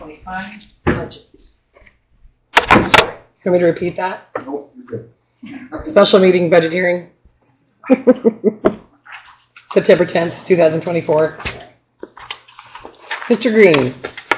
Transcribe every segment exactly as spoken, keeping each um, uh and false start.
twenty-five budgets. Can we repeat that? Nope, you're good. Special meeting budget hearing. September tenth, two thousand twenty-four. Mister Green.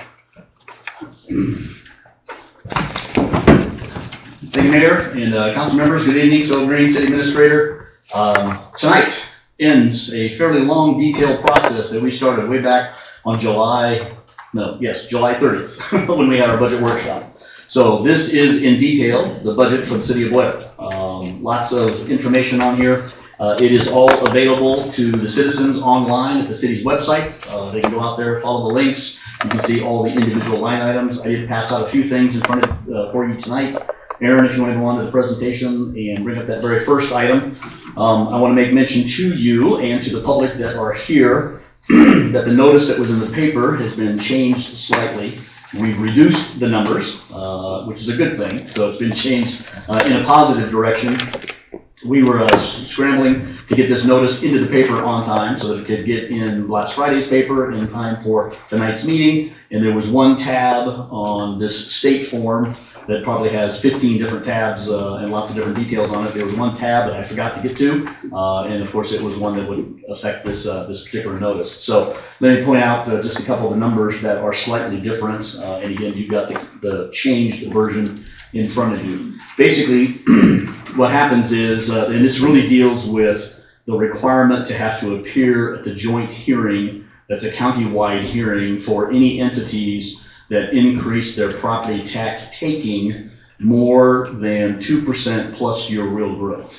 Thank you, Mayor and uh, council members. Good evening, Phil Green, City Administrator. Um, tonight ends a fairly long, detailed process that we started way back on July, no, yes, July thirtieth, when we had our budget workshop. So this is in detail, the budget for the City of Blair. Um, lots of information on here. Uh, it is all available to the citizens online at the city's website. Uh, they can go out there, follow the links. You can see all the individual line items. I did pass out a few things in front of uh, for you tonight. Aaron, if you want to go on to the presentation and bring up that very first item, um, I want to make mention to you and to the public that are here that the notice that was in the paper has been changed slightly. We've reduced the numbers, uh, which is a good thing. So it's been changed uh, in a positive direction. We were uh, scrambling to get this notice into the paper on time so that it could get in last Friday's paper in time for tonight's meeting. And there was one tab on this state form that probably has fifteen different tabs uh, and lots of different details on it. There was one tab that I forgot to get to, uh, and of course it was one that would affect this uh, this particular notice. So let me point out uh, just a couple of the numbers that are slightly different. Uh, and again, you've got the, the changed version in front of you. Basically, what happens is, uh, and this really deals with the requirement to have to appear at the joint hearing. That's a county-wide hearing for any entities that increase their property tax taking more than two percent plus your real growth.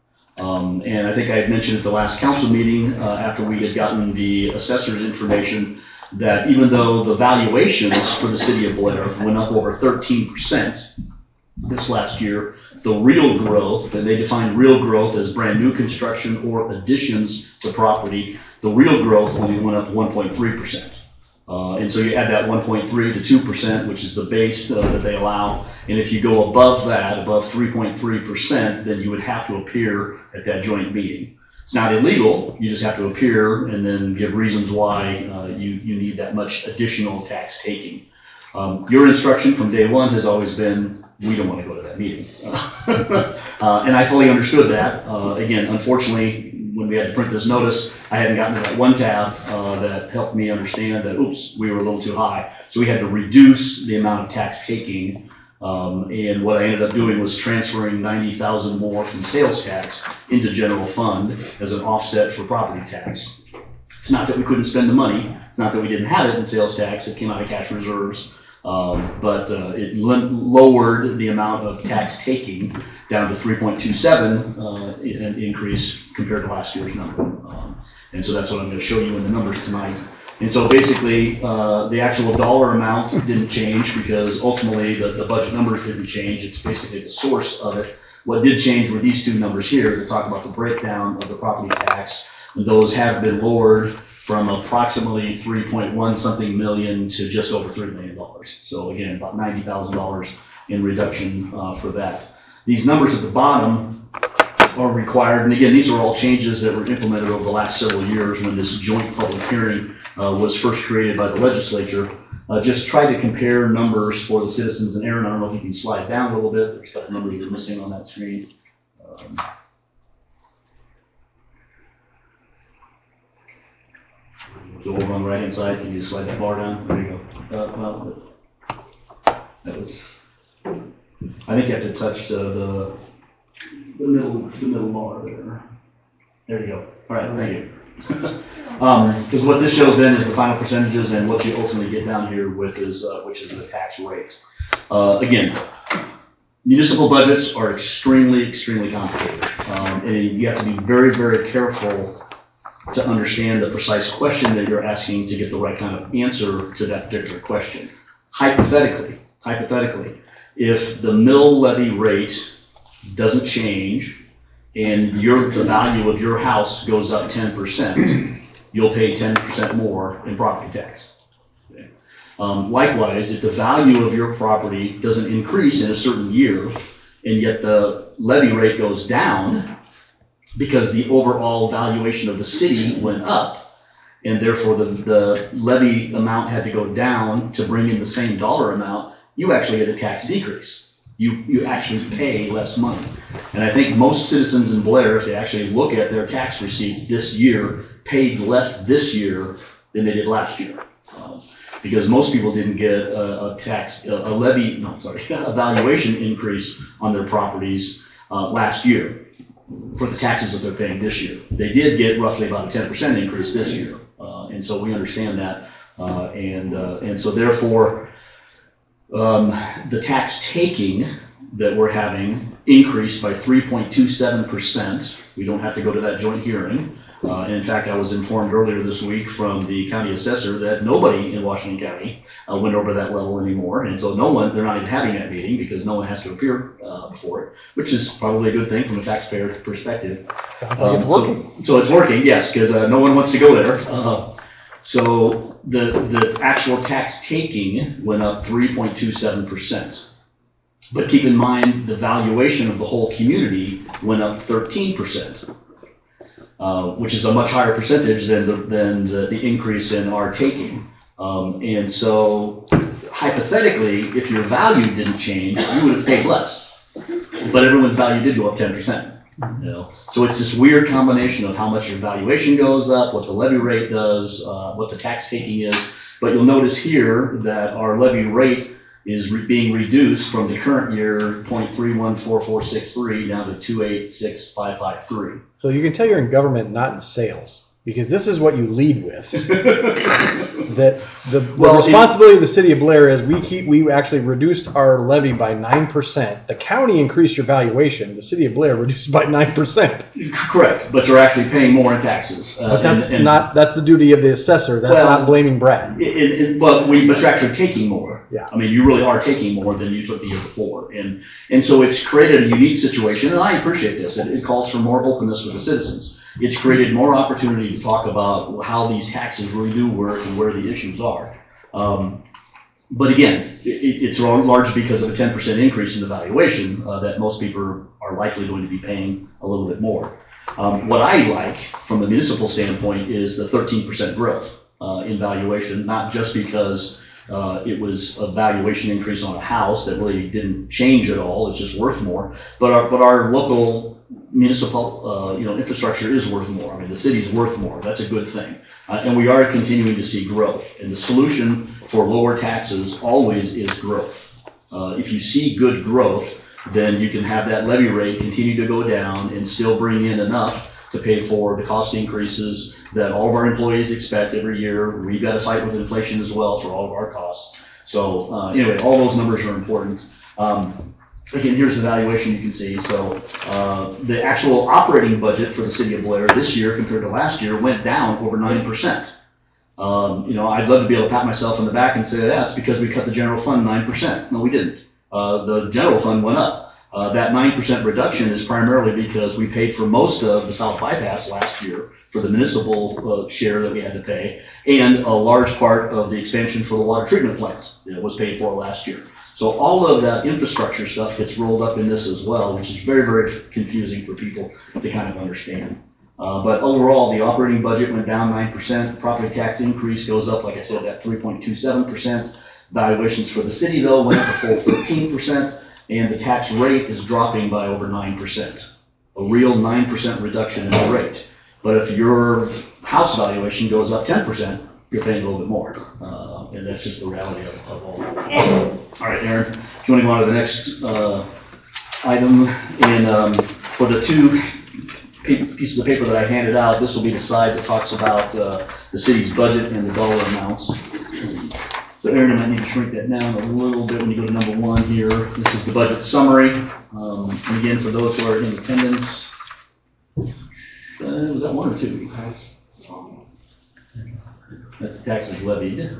Um, and I think I had mentioned at the last council meeting, uh, after we had gotten the assessor's information, that even though the valuations for the city of Blair went up over thirteen percent this last year, the real growth, and they define real growth as brand new construction or additions to property, the real growth only went up one point three percent. Uh, and so you add that one point three to two percent, which is the base uh, that they allow. And if you go above that, above three point three percent, then you would have to appear at that joint meeting. It's not illegal. You just have to appear and then give reasons why uh, you, you need that much additional tax taking. Um, your instruction from day one has always been, we don't want to go to that meeting. uh, and I fully understood that. Uh, again, unfortunately, when we had to print this notice, I hadn't gotten to that one tab uh, that helped me understand that, oops, we were a little too high. So we had to reduce the amount of tax taking. Um, and what I ended up doing was transferring ninety thousand more from sales tax into general fund as an offset for property tax. It's not that we couldn't spend the money. It's not that we didn't have it in sales tax. It came out of cash reserves. Um, but uh, it lowered the amount of tax taking down to three point two seven, uh, an increase compared to last year's number. Um, and so that's what I'm going to show you in the numbers tonight. And so basically, uh, the actual dollar amount didn't change because ultimately the, the budget numbers didn't change. It's basically the source of it. What did change were these two numbers here that talk about the breakdown of the property tax. And those have been lowered from approximately three point one something million to just over three million dollars. So again, about ninety thousand dollars in reduction uh, for that. These numbers at the bottom are required, and again, these are all changes that were implemented over the last several years when this joint public hearing uh, was first created by the legislature. Uh, just try to compare numbers for the citizens. And Aaron, I don't know if you can slide down a little bit. There's a couple numbers you're missing on that screen. Um, So over on the right hand side, can you slide that bar down? There you go. Uh, well, that was. I think you have to touch uh, the the middle the middle bar there. There you go. All right, thank you. Because um, what this shows then is the final percentages, and what you ultimately get down here with is uh, which is the tax rate. Uh, again, municipal budgets are extremely extremely complicated, um, and you have to be very very careful to understand the precise question that you're asking to get the right kind of answer to that particular question. Hypothetically, hypothetically, if the mill levy rate doesn't change and your, the value of your house goes up ten percent, you'll pay ten percent more in property tax. Okay. Um, likewise, if the value of your property doesn't increase in a certain year and yet the levy rate goes down, because the overall valuation of the city went up, and therefore the, the levy amount had to go down to bring in the same dollar amount, you actually get a tax decrease. You, you actually pay less money. And I think most citizens in Blair, if they actually look at their tax receipts this year, paid less this year than they did last year. Um, because most people didn't get a, a tax, a, a levy, no, sorry, a valuation increase on their properties uh, last year for the taxes that they're paying this year. They did get roughly about a ten percent increase this year. Uh, and so we understand that. Uh, and, uh, and so therefore, um, the tax taking that we're having increased by three point two seven percent. We don't have to go to that joint hearing. Uh, and in fact, I was informed earlier this week from the county assessor that nobody in Washington County uh, went over that level anymore. And so no one, they're not even having that meeting because no one has to appear uh, before it, which is probably a good thing from a taxpayer perspective. Sounds like it's um, working. So, so it's working, yes, because uh, no one wants to go there. Uh, so the, the actual tax taking went up three point two seven percent. But keep in mind, the valuation of the whole community went up thirteen percent. Uh, which is a much higher percentage than the, than the, the increase in our taking. Um, and so, hypothetically, if your value didn't change, you would have paid less. But everyone's value did go up ten percent. You know? So it's this weird combination of how much your valuation goes up, what the levy rate does, uh, what the tax taking is. But you'll notice here that our levy rate is re- being reduced from the current year zero point three one four four six three down to two eight six five five three. So you can tell you're in government, not in sales, because this is what you lead with. that the, the Well, responsibility of the city of Blair is we keep we actually reduced our levy by nine percent. The county increased your valuation. The city of Blair reduced it by nine percent. Correct, but you're actually paying more in taxes. Uh, But that's and, and not that's the duty of the assessor. That's Well, not blaming Brad. It, it, it, well, we, but you're actually taking more. Yeah. I mean, you really are taking more than you took the year before. And, and so it's created a unique situation, and I appreciate this. It, it calls for more openness with the citizens. It's created more opportunity to talk about how these taxes really do work and where the issues are. Um, but again, it, it's largely because of a ten percent increase in the valuation uh, that most people are likely going to be paying a little bit more. Um, what I like from a municipal standpoint is the thirteen percent growth uh, in valuation, not just because uh, it was a valuation increase on a house that really didn't change at all, it's just worth more, but our, but our local municipal uh, you know, infrastructure is worth more. I mean, the city's worth more. That's a good thing. Uh, and we are continuing to see growth. And the solution for lower taxes always is growth. Uh, if you see good growth, then you can have that levy rate continue to go down and still bring in enough to pay for the cost increases that all of our employees expect every year. We've got to fight with inflation as well for all of our costs. So uh, anyway, all those numbers are important. Um, again, here's the valuation you can see. So uh, the actual operating budget for the city of Blair this year compared to last year went down over nine percent. Um, you know, I'd love to be able to pat myself on the back and say, yeah, it's because we cut the general fund nine percent. No, we didn't. Uh, the general fund went up. Uh, that nine percent reduction is primarily because we paid for most of the South Bypass last year for the municipal uh, share that we had to pay, and a large part of the expansion for the water treatment plant that was paid for last year. So all of that infrastructure stuff gets rolled up in this as well, which is very, very confusing for people to kind of understand. Uh, but overall, the operating budget went down nine percent. The property tax increase goes up, like I said, at three point two seven percent. Valuations for the city, though, went up a full thirteen percent. And the tax rate is dropping by over nine percent. A real nine percent reduction in the rate. But if your house valuation goes up ten percent, you're paying a little bit more. Uh, and that's just the reality of, of all. All right, Aaron, if you want to go on to the next uh, item. And um, for the two pieces of paper that I handed out, this will be the side that talks about uh, the city's budget and the dollar amounts. So Aaron, I might need to shrink that down a little bit when you go to number one here. This is the budget summary. Um, and again, for those who are in attendance, uh, was that one or two? That's the taxes levied.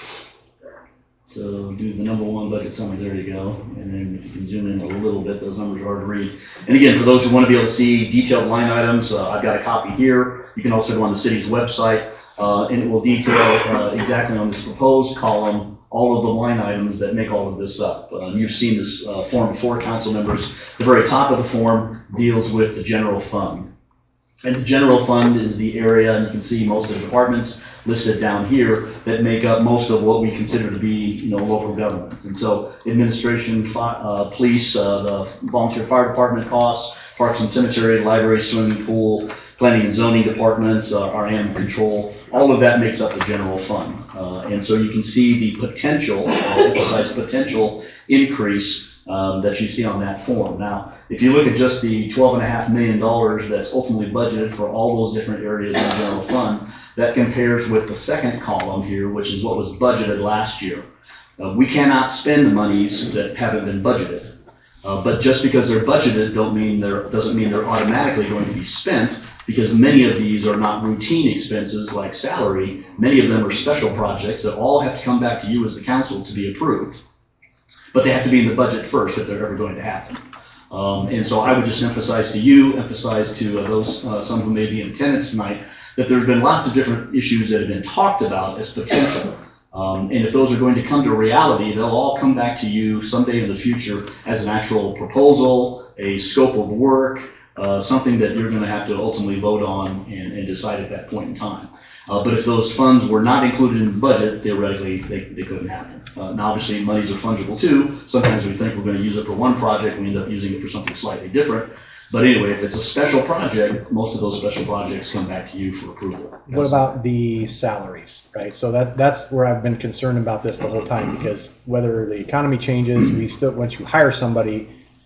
So do the number one budget summary, there you go. And then if you can zoom in a little bit, those numbers are hard to read. And again, for those who want to be able to see detailed line items, uh, I've got a copy here. You can also go on the city's website. Uh, and it will detail uh, exactly on this proposed column all of the line items that make all of this up. Uh, you've seen this uh, form before, council members. The very top of the form deals with the general fund. And the general fund is the area, and you can see most of the departments listed down here that make up most of what we consider to be, you know, local government. And so administration, fi- uh, police, uh, the volunteer fire department costs, parks and cemetery, library, swimming pool, planning and zoning departments, uh, our animal control, all of that makes up the general fund. Uh, and so you can see the potential, I'll emphasize potential increase Um, that you see on that form. Now, if you look at just the twelve and a half million dollars that's ultimately budgeted for all those different areas in the general fund, that compares with the second column here, which is what was budgeted last year. Uh, we cannot spend the monies that haven't been budgeted. Uh, but just because they're budgeted don't mean they're, doesn't mean they're automatically going to be spent, because many of these are not routine expenses like salary. Many of them are special projects that all have to come back to you as the council to be approved. But they have to be in the budget first if they're ever going to happen. Um, and so I would just emphasize to you, emphasize to uh, those, uh, some who may be in attendance tonight, that there's been lots of different issues that have been talked about as potential. Um, and if those are going to come to reality, they'll all come back to you someday in the future as an actual proposal, a scope of work, uh, something that you're going to have to ultimately vote on and, and decide at that point in time. Uh, but if those funds were not included in the budget, theoretically, they, they couldn't happen. Uh, now, obviously, monies are fungible too. Sometimes we think we're going to use it for one project, we end up using it for something slightly different. But anyway, if it's a special project, most of those special projects come back to you for approval. What about the salaries, right? So that that's where I've been concerned about this the whole time, because whether the economy changes, we still, once you hire somebody,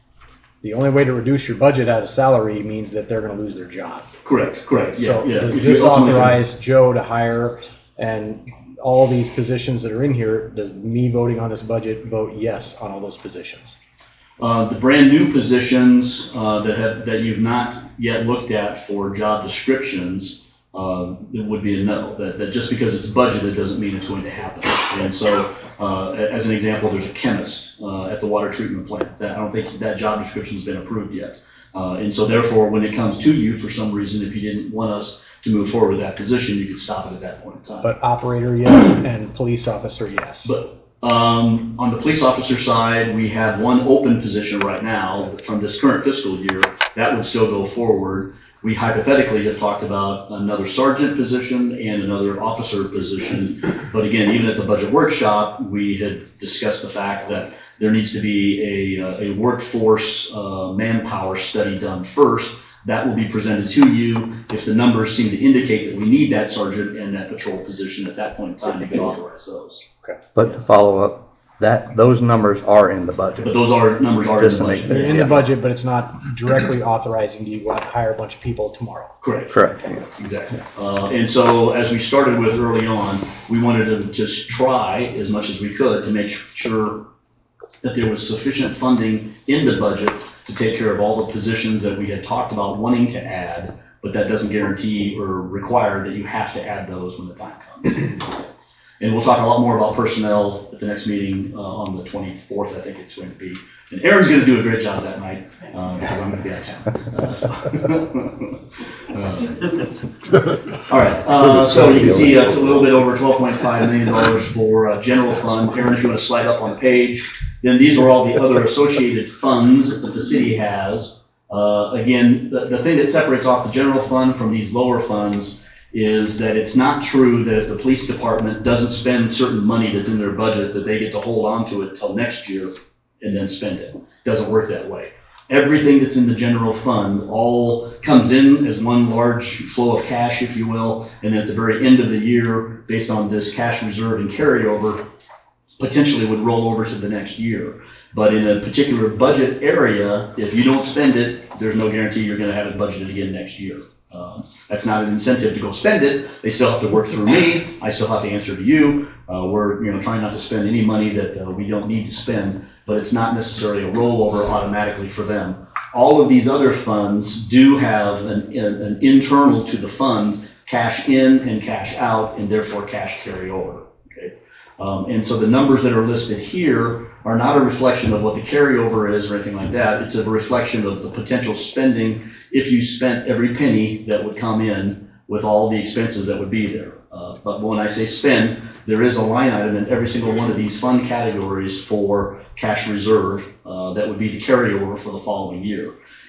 the only way to reduce your budget out of salary means that they're going to lose their job. Correct, correct. Yeah, So yeah. does If this you ultimately- authorize Joe to hire, and all these positions that are in here, does me voting on this budget vote yes on all those positions? Uh, the brand new positions uh, that have that you've not yet looked at for job descriptions, uh, it would be a no. That, that just because it's budgeted doesn't mean it's going to happen. And so, uh, as an example, there's a chemist uh, at the water treatment plant. That I don't think that job description has been approved yet. Uh, and so, therefore, when it comes to you, for some reason, if you didn't want us to move forward with that position, you could stop it at that point in time. But operator, yes, and police officer, yes. But um, on the police officer side, we have one open position right now from this current fiscal year. That would still go forward. We hypothetically have talked about another sergeant position and another officer position. But again, even at the budget workshop, we had discussed the fact that there needs to be a, a workforce uh, manpower study done first. That will be presented to you. If the numbers seem to indicate that we need that sergeant and that patrol position at that point in time, you can authorize those. Okay. But to follow up, that those numbers are in the budget. But those are numbers are in Just the to make- budget. They're in Yeah. the budget, but it's not directly authorizing you to go out and hire a bunch of people tomorrow. Correct. Correct. Exactly. Uh, and so, as we started with early on, we wanted to just try as much as we could to make sure that there was sufficient funding in the budget to take care of all the positions that we had talked about wanting to add, but that doesn't guarantee or require that you have to add those when the time comes. And we'll talk a lot more about personnel at the next meeting uh, on the twenty-fourth, I think it's going to be. And Aaron's going to do a great job that night uh, because I'm going to be out of town. Uh, so. uh, all right, uh, so you can see uh, it's a little bit over twelve point five million dollars for uh, general fund. Aaron, if you want to slide up on the page, then these are all the other associated funds that the city has. Uh, again, the, the thing that separates off the general fund from these lower funds is that it's not true that if the police department doesn't spend certain money that's in their budget, that they get to hold on to it till next year and then spend it. It doesn't work that way. Everything that's in the general fund all comes in as one large flow of cash, if you will, and then at the very end of the year, based on this cash reserve and carryover, potentially would roll over to the next year. But in a particular budget area, if you don't spend it, there's no guarantee you're going to have it budgeted again next year. Um, that's not an incentive to go spend it. They still have to work through me. I still have to answer to you. Uh, we're you know trying not to spend any money that uh, we don't need to spend, but it's not necessarily a rollover automatically for them. All of these other funds do have an, an, an internal to the fund cash in and cash out, and therefore cash carryover. Okay, um, and so the numbers that are listed here are not a reflection of what the carryover is or anything like that. It's a reflection of the potential spending if you spent every penny that would come in with all the expenses that would be there. Uh, but when I say spend, there is a line item in every single one of these fund categories for cash reserve uh, that would be the carryover for the following year.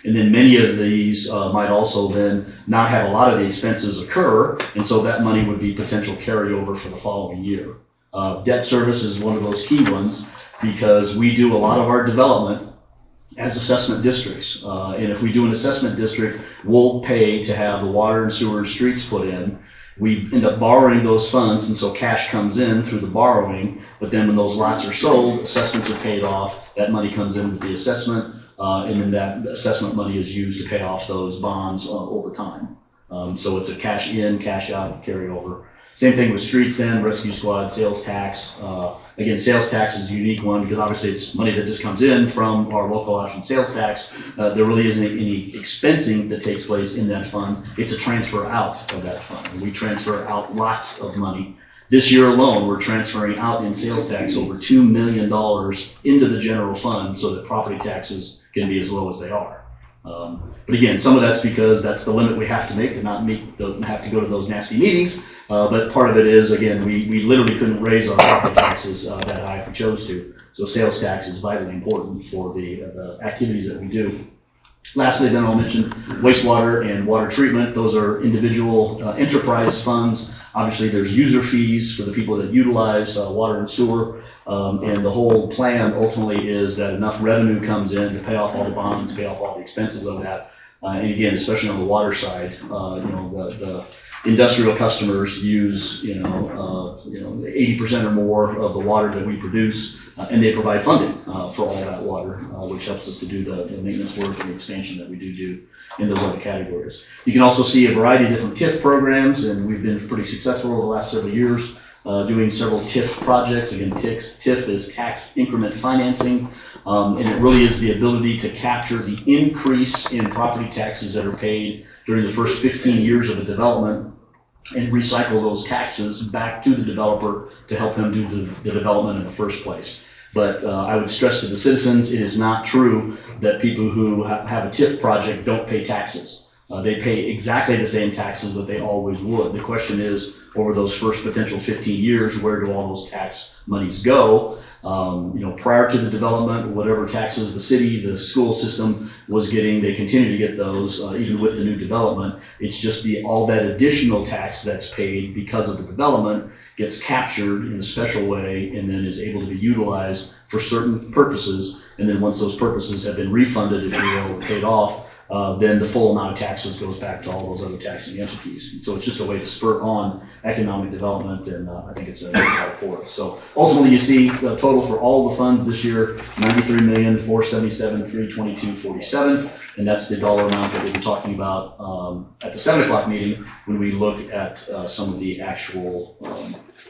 And then many of these uh, might also then not have a lot of the expenses occur, and so that money would be potential carryover for the following year. Uh, debt service is one of those key ones because we do a lot of our development as assessment districts. Uh, and if we do an assessment district, we'll pay to have the water and sewer and streets put in. We end up borrowing those funds, and so cash comes in through the borrowing, but then when those lots are sold, assessments are paid off, that money comes in with the assessment, uh, and then that assessment money is used to pay off those bonds uh, over time. Um, so it's a cash in, cash out carryover. Same thing with streets then, rescue squad, sales tax. Uh, again, sales tax is a unique one because obviously it's money that just comes in from our local option sales tax. Uh, there really isn't any expensing that takes place in that fund. It's a transfer out of that fund. And we transfer out lots of money. This year alone, we're transferring out in sales tax over two million dollars into the general fund so that property taxes can be as low as they are. Um, but again, some of that's because that's the limit we have to make to not meet, the, have to go to those nasty meetings. Uh, but part of it is, again, we, we literally couldn't raise our property taxes uh, that high if we chose to. So sales tax is vitally important for the, uh, the activities that we do. Lastly, then I'll mention wastewater and water treatment. Those are individual uh, enterprise funds. Obviously, there's user fees for the people that utilize uh, water and sewer. Um, and the whole plan ultimately is that enough revenue comes in to pay off all the bonds, pay off all the expenses of that. Uh, and again, especially on the water side, uh, you know, the, the industrial customers use, you know, uh, you know, eighty percent or more of the water that we produce, uh, and they provide funding uh, for all that water, uh, which helps us to do the, the maintenance work and the expansion that we do do in those other categories. You can also see a variety of different T I F programs, and we've been pretty successful over the last several years uh, doing several T I F projects. Again, T I F is tax increment financing. Um, and it really is the ability to capture the increase in property taxes that are paid during the first fifteen years of a development and recycle those taxes back to the developer to help them do the, the development in the first place. But uh, I would stress to the citizens, it is not true that people who ha have a T I F project don't pay taxes. Uh, they pay exactly the same taxes that they always would. The question is, over those first potential fifteen years, where do all those tax monies go? Um, you know, prior to the development, whatever taxes the city, the school system was getting, they continue to get those, uh, even with the new development. It's just the all that additional tax that's paid because of the development gets captured in a special way and then is able to be utilized for certain purposes. And then once those purposes have been refunded, if you will, paid off, Uh, then the full amount of taxes goes back to all those other taxing entities. And so it's just a way to spur on economic development, and uh, I think it's a good help for us. So ultimately, you see the total for all the funds this year, ninety-three million, four seventy-seven, three twenty-two, forty-seven, and that's the dollar amount that we were talking about um, at the seven o'clock meeting when we look at uh, some of the actual um,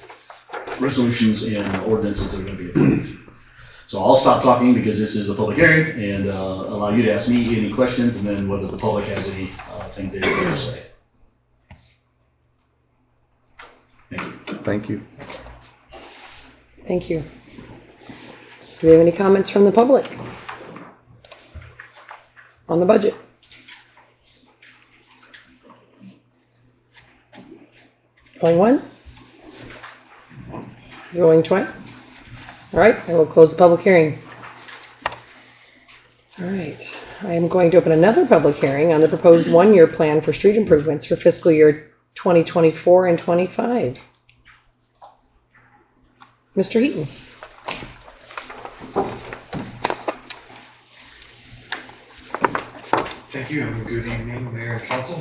resolutions and ordinances that are going to be approved. So I'll stop talking because this is a public hearing and uh, allow you to ask me any questions and then whether the public has any uh, things they would like to say. Thank you. Thank you. Thank you. So do we have any comments from the public on the budget? Going once? Going twice? All right, I will close the public hearing. All right, I am going to open another public hearing on the proposed one-year plan for street improvements for fiscal year twenty twenty-four and twenty-five. Mister Heaton. Thank you, and good evening, Mayor and Council.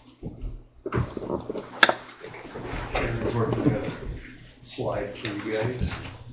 We're working a slide for you guys.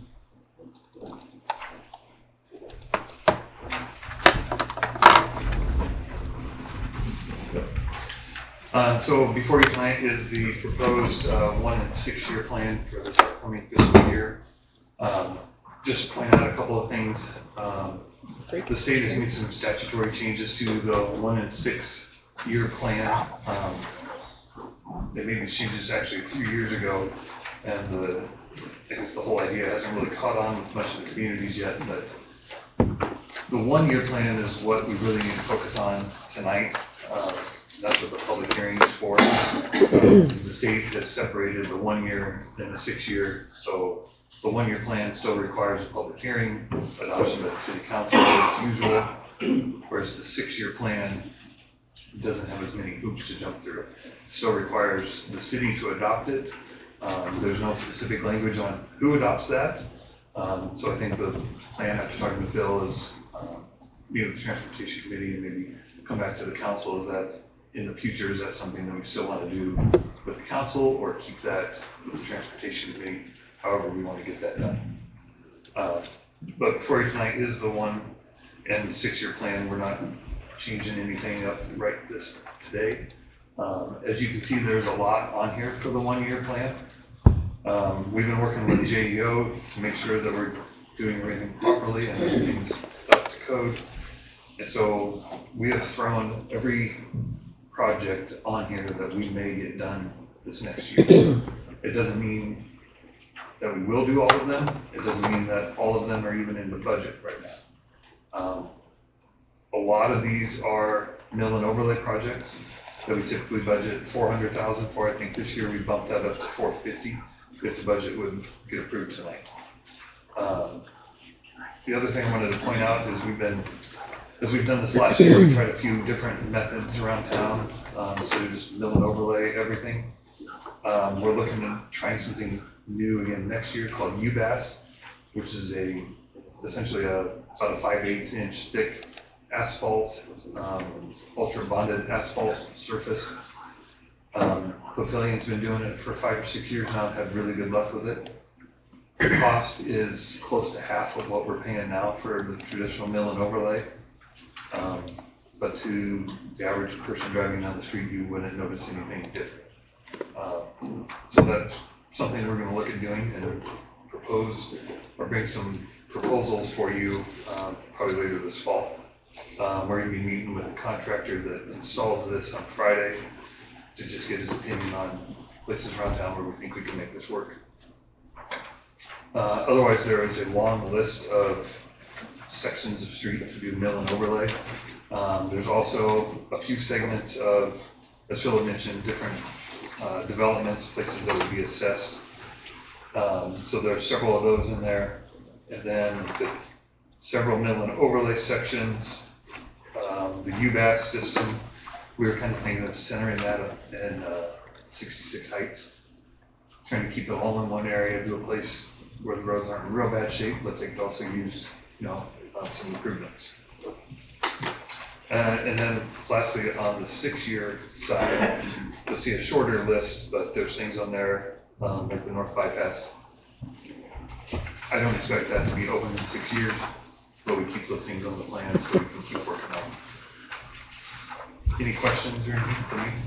Uh, so before you tonight is the proposed uh, one and six year plan for this upcoming fiscal year. Um, just to point out a couple of things. Um, the state has made some statutory changes to the one and six year plan. Um, they made these changes actually a few years ago, and the, I guess the whole idea hasn't really caught on with much of the communities yet. But the one year plan is what we really need to focus on tonight. Uh, That's what the public hearing is for. The state has separated the one year and the six year. So the one year plan still requires a public hearing, adoption by the city council as usual. whereas the six-year plan doesn't have as many hoops to jump through. It still requires the city to adopt it. Um, there's no specific language on who adopts that. Um, so I think the plan, after talking to Bill, is um, meet with the Transportation Committee and maybe come back to the council. Is that in the future, is that something that we still want to do with the council, or keep that with the Transportation Committee? However we want to get that done. Uh, but before you tonight is the one and the six-year plan. We're not changing anything up right this today. Um, as you can see, there's a lot on here for the one-year plan. Um, we've been working with J E O to make sure that we're doing everything properly and everything's up to code. And so we have thrown every project on here that we may get done this next year. It doesn't mean that we will do all of them. It doesn't mean that all of them are even in the budget right now. Um, a lot of these are mill and overlay projects that we typically budget four hundred thousand dollars for. I think this year we bumped that up to four hundred fifty thousand dollars if the budget would get approved tonight. Um, the other thing I wanted to point out is we've been, as we've done this last year, we tried a few different methods around town, um, instead of just mill and overlay everything. Um, we're looking at trying something new again next year called U B A S, which is a essentially a about a five eighths inch thick asphalt, um, ultra bonded asphalt surface. Um, Pavilion's been doing it for five or six years now and had really good luck with it. The cost is close to half of what we're paying now for the traditional mill and overlay. Um, but to the average person driving down the street, you wouldn't notice anything different. Uh, so that's something we're going to look at doing and propose or bring some proposals for you um, probably later this fall. Um, we're going to be meeting with the contractor that installs this on Friday to just get his opinion on places around town where we think we can make this work. Uh, otherwise, there is a long list of sections of street to do mill and overlay. Um, there's also a few segments of, as Phil had mentioned, different uh, developments, places that would be assessed. Um, so there are several of those in there. And then several mill and overlay sections. Um, the U B A S system, we were kind of thinking of centering that in uh, sixty-six Heights. Trying to keep it all in one area, do a place where the roads aren't in real bad shape, but they could also use, you know, uh, some improvements. Uh, and then lastly, on the six-year side, you'll see a shorter list, but there's things on there um, like the North Bypass. I don't expect that to be open in six years, but we keep those things on the plan so we can keep working on them. Any questions or anything for me?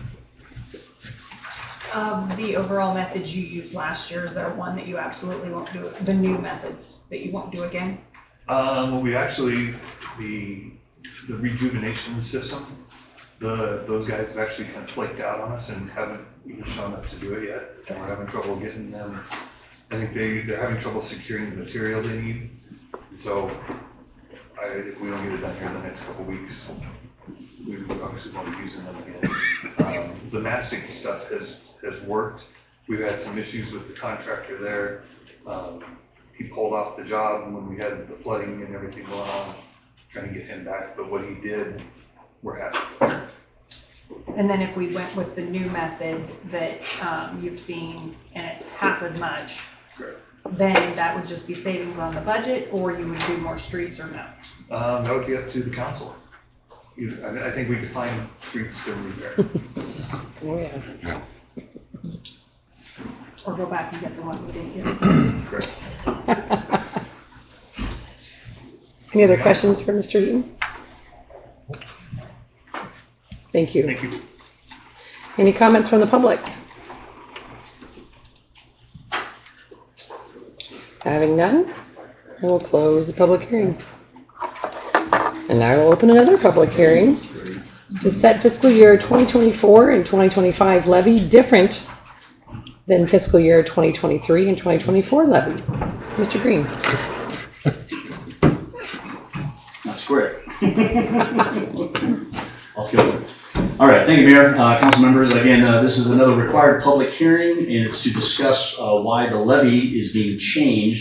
Of the overall methods you used last year, is there one that you absolutely won't do? The new methods that you won't do again? Um, well, we actually, the the rejuvenation system, the those guys have actually kind of flaked out on us and haven't even shown up to do it yet. And we're having trouble getting them. I think they, they're having trouble securing the material they need. And so I, if we don't get it done here in the next couple of weeks, we would obviously want to be using them again. Um, the mastic stuff has, has worked. We've had some issues with the contractor there. Um, he pulled off the job when we had the flooding and everything going on, trying to get him back. But what he did, we're happy. And then if we went with the new method that um, you've seen and it's half as much, Correct. Then that would just be savings on the budget, or you would do more streets or no? Um, that would be up to the council. You, I, I think we could find streets to repair. Oh, yeah. Or go back and get the one we didn't get. Correct. Any other questions for Mister Eaton? Thank you. Thank you. Any comments from the public? Having none, I will close the public hearing. And I will open another public hearing to set fiscal year twenty twenty-four and twenty twenty-five levy different than fiscal year twenty twenty-three and twenty twenty-four levy. Mister Green. Not square. I'll filter. All right, thank you, Mayor, uh, council members. Again, uh, this is another required public hearing, and it's to discuss uh, why the levy is being changed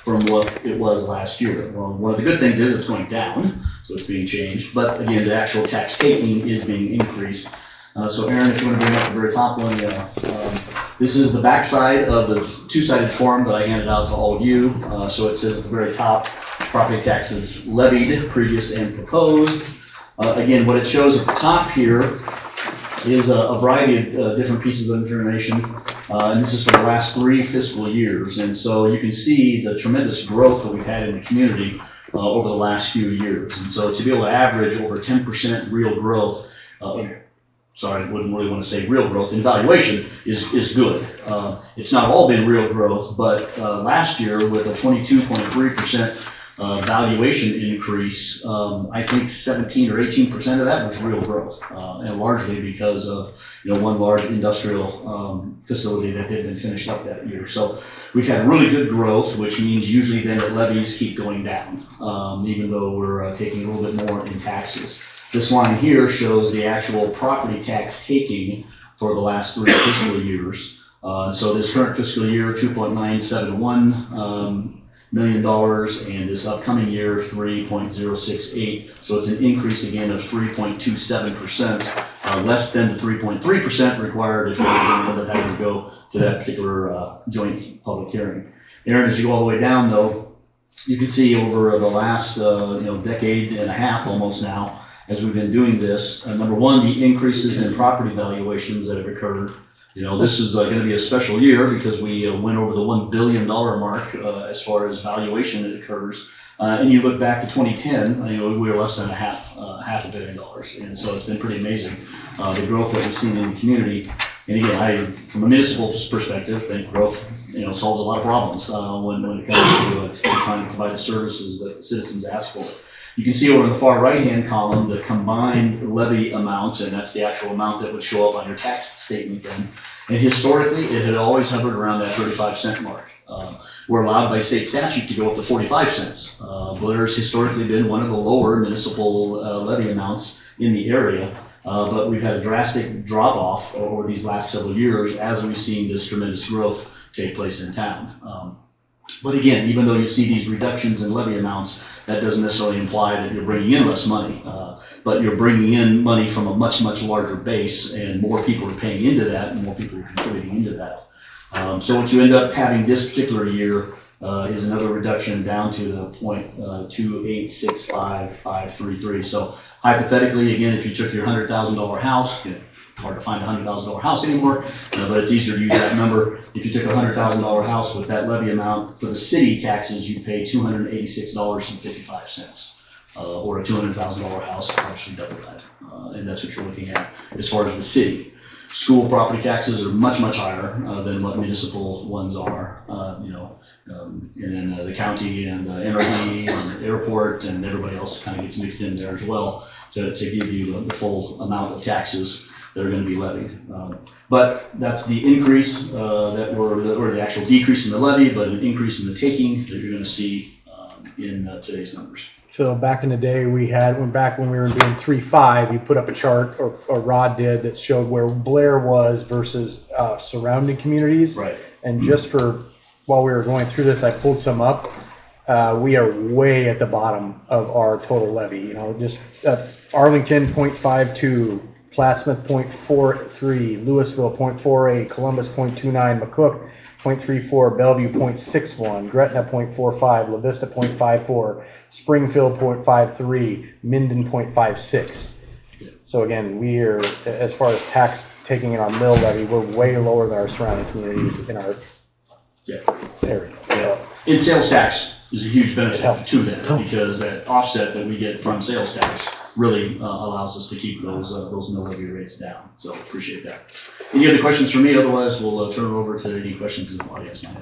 from what it was last year. Well, one of the good things is it's going down, so it's being changed, but again, the actual tax taking is being increased. Uh, so Aaron, if you want to bring up the very top one, yeah. Um, this is the backside of the two-sided form that I handed out to all of you. Uh, so it says at the very top, property taxes levied, previous and proposed. Uh, again, what it shows at the top here is a, a variety of uh, different pieces of information. Uh, and this is for the last three fiscal years. And so you can see the tremendous growth that we've had in the community uh, over the last few years. And so to be able to average over ten percent real growth, uh, sorry, I wouldn't really want to say real growth, in valuation is, is good. Uh, it's not all been real growth, but uh, last year with a twenty-two point three percent uh, valuation increase, um, I think seventeen or eighteen percent of that was real growth, uh, and largely because of you know one large industrial um, facility that had been finished up that year. So we've had really good growth, which means usually then the levies keep going down, um, even though we're uh, taking a little bit more in taxes. This line here shows the actual property tax taking for the last three fiscal years. Uh, so this current fiscal year, two point nine seven one um, million dollars, and this upcoming year, three point zero six eight. So it's an increase again of three point two seven percent, uh, less than the three point three percent required if you end up having to go to that particular uh, joint public hearing. Aaron, as you go all the way down, though, you can see over the last uh, you know decade and a half almost now, as we've been doing this, uh, number one, the increases in property valuations that have occurred. You know, this is uh, going to be a special year because we uh, went over the one billion dollars mark uh, as far as valuation that occurs. Uh, and you look back to twenty ten, you know, we were less than a half, uh, half a billion dollars. And so it's been pretty amazing, uh, the growth that we've seen in the community. And again, I, from a municipal perspective, think growth, you know, solves a lot of problems uh, when, when it comes to, uh, to trying to provide the services that citizens ask for. You can see over in the far right-hand column the combined levy amounts, and that's the actual amount that would show up on your tax statement then. And historically, it had always hovered around that thirty-five cent mark. Uh, we're allowed by state statute to go up to forty-five cents. Uh, Blair's historically been one of the lower municipal uh, levy amounts in the area, uh, but we've had a drastic drop-off over these last several years as we've seen this tremendous growth take place in town. Um, But again, even though you see these reductions in levy amounts, that doesn't necessarily imply that you're bringing in less money, uh, but you're bringing in money from a much, much larger base, and more people are paying into that, and more people are contributing into that. Um, so what you end up having this particular year uh, is another reduction down to the point uh, two eight six five five three three. So hypothetically, again, if you took your one hundred thousand dollar house, you know, hard to find a one hundred thousand dollar house anymore, uh, but it's easier to use that number. If you took a one hundred thousand dollar house with that levy amount, for the city taxes, you pay two hundred eighty-six dollars and fifty-five cents. Uh, or a two hundred thousand dollar house, obviously double that. Uh, and that's what you're looking at as far as the city. School property taxes are much, much higher uh, than what municipal ones are, uh, you know. Um, and then uh, the county and the N R D and the airport and everybody else kind of gets mixed in there as well to, to give you the, the full amount of taxes that are going to be levied. Um, but that's the increase uh, that were, or the actual decrease in the levy, but an increase in the taking that you're going to see um, in uh, today's numbers. So back in the day, we had, when back when we were doing three five, you put up a chart, or, or Rod did, that showed where Blair was versus uh, surrounding communities. Right. And just for, while we were going through this, I pulled some up. Uh, we are way at the bottom of our total levy. You know, just uh, Arlington zero point five two, Plattsmouth zero point four three, Louisville zero point four eight, Columbus zero point two nine, McCook zero point three four, Bellevue zero point six one, Gretna zero point four five, La Vista zero point five four, Springfield zero point five three, Minden zero point five six. So again, we are, as far as tax taking in our mill levy, we're way lower than our surrounding communities in our Yeah. area. Yeah. In sales tax is a huge benefit to them, because that offset that we get from sales tax really uh, allows us to keep those uh, those mill levy rates down. So appreciate that. Any other questions for me? Otherwise, we'll uh, turn it over to any questions in the audience might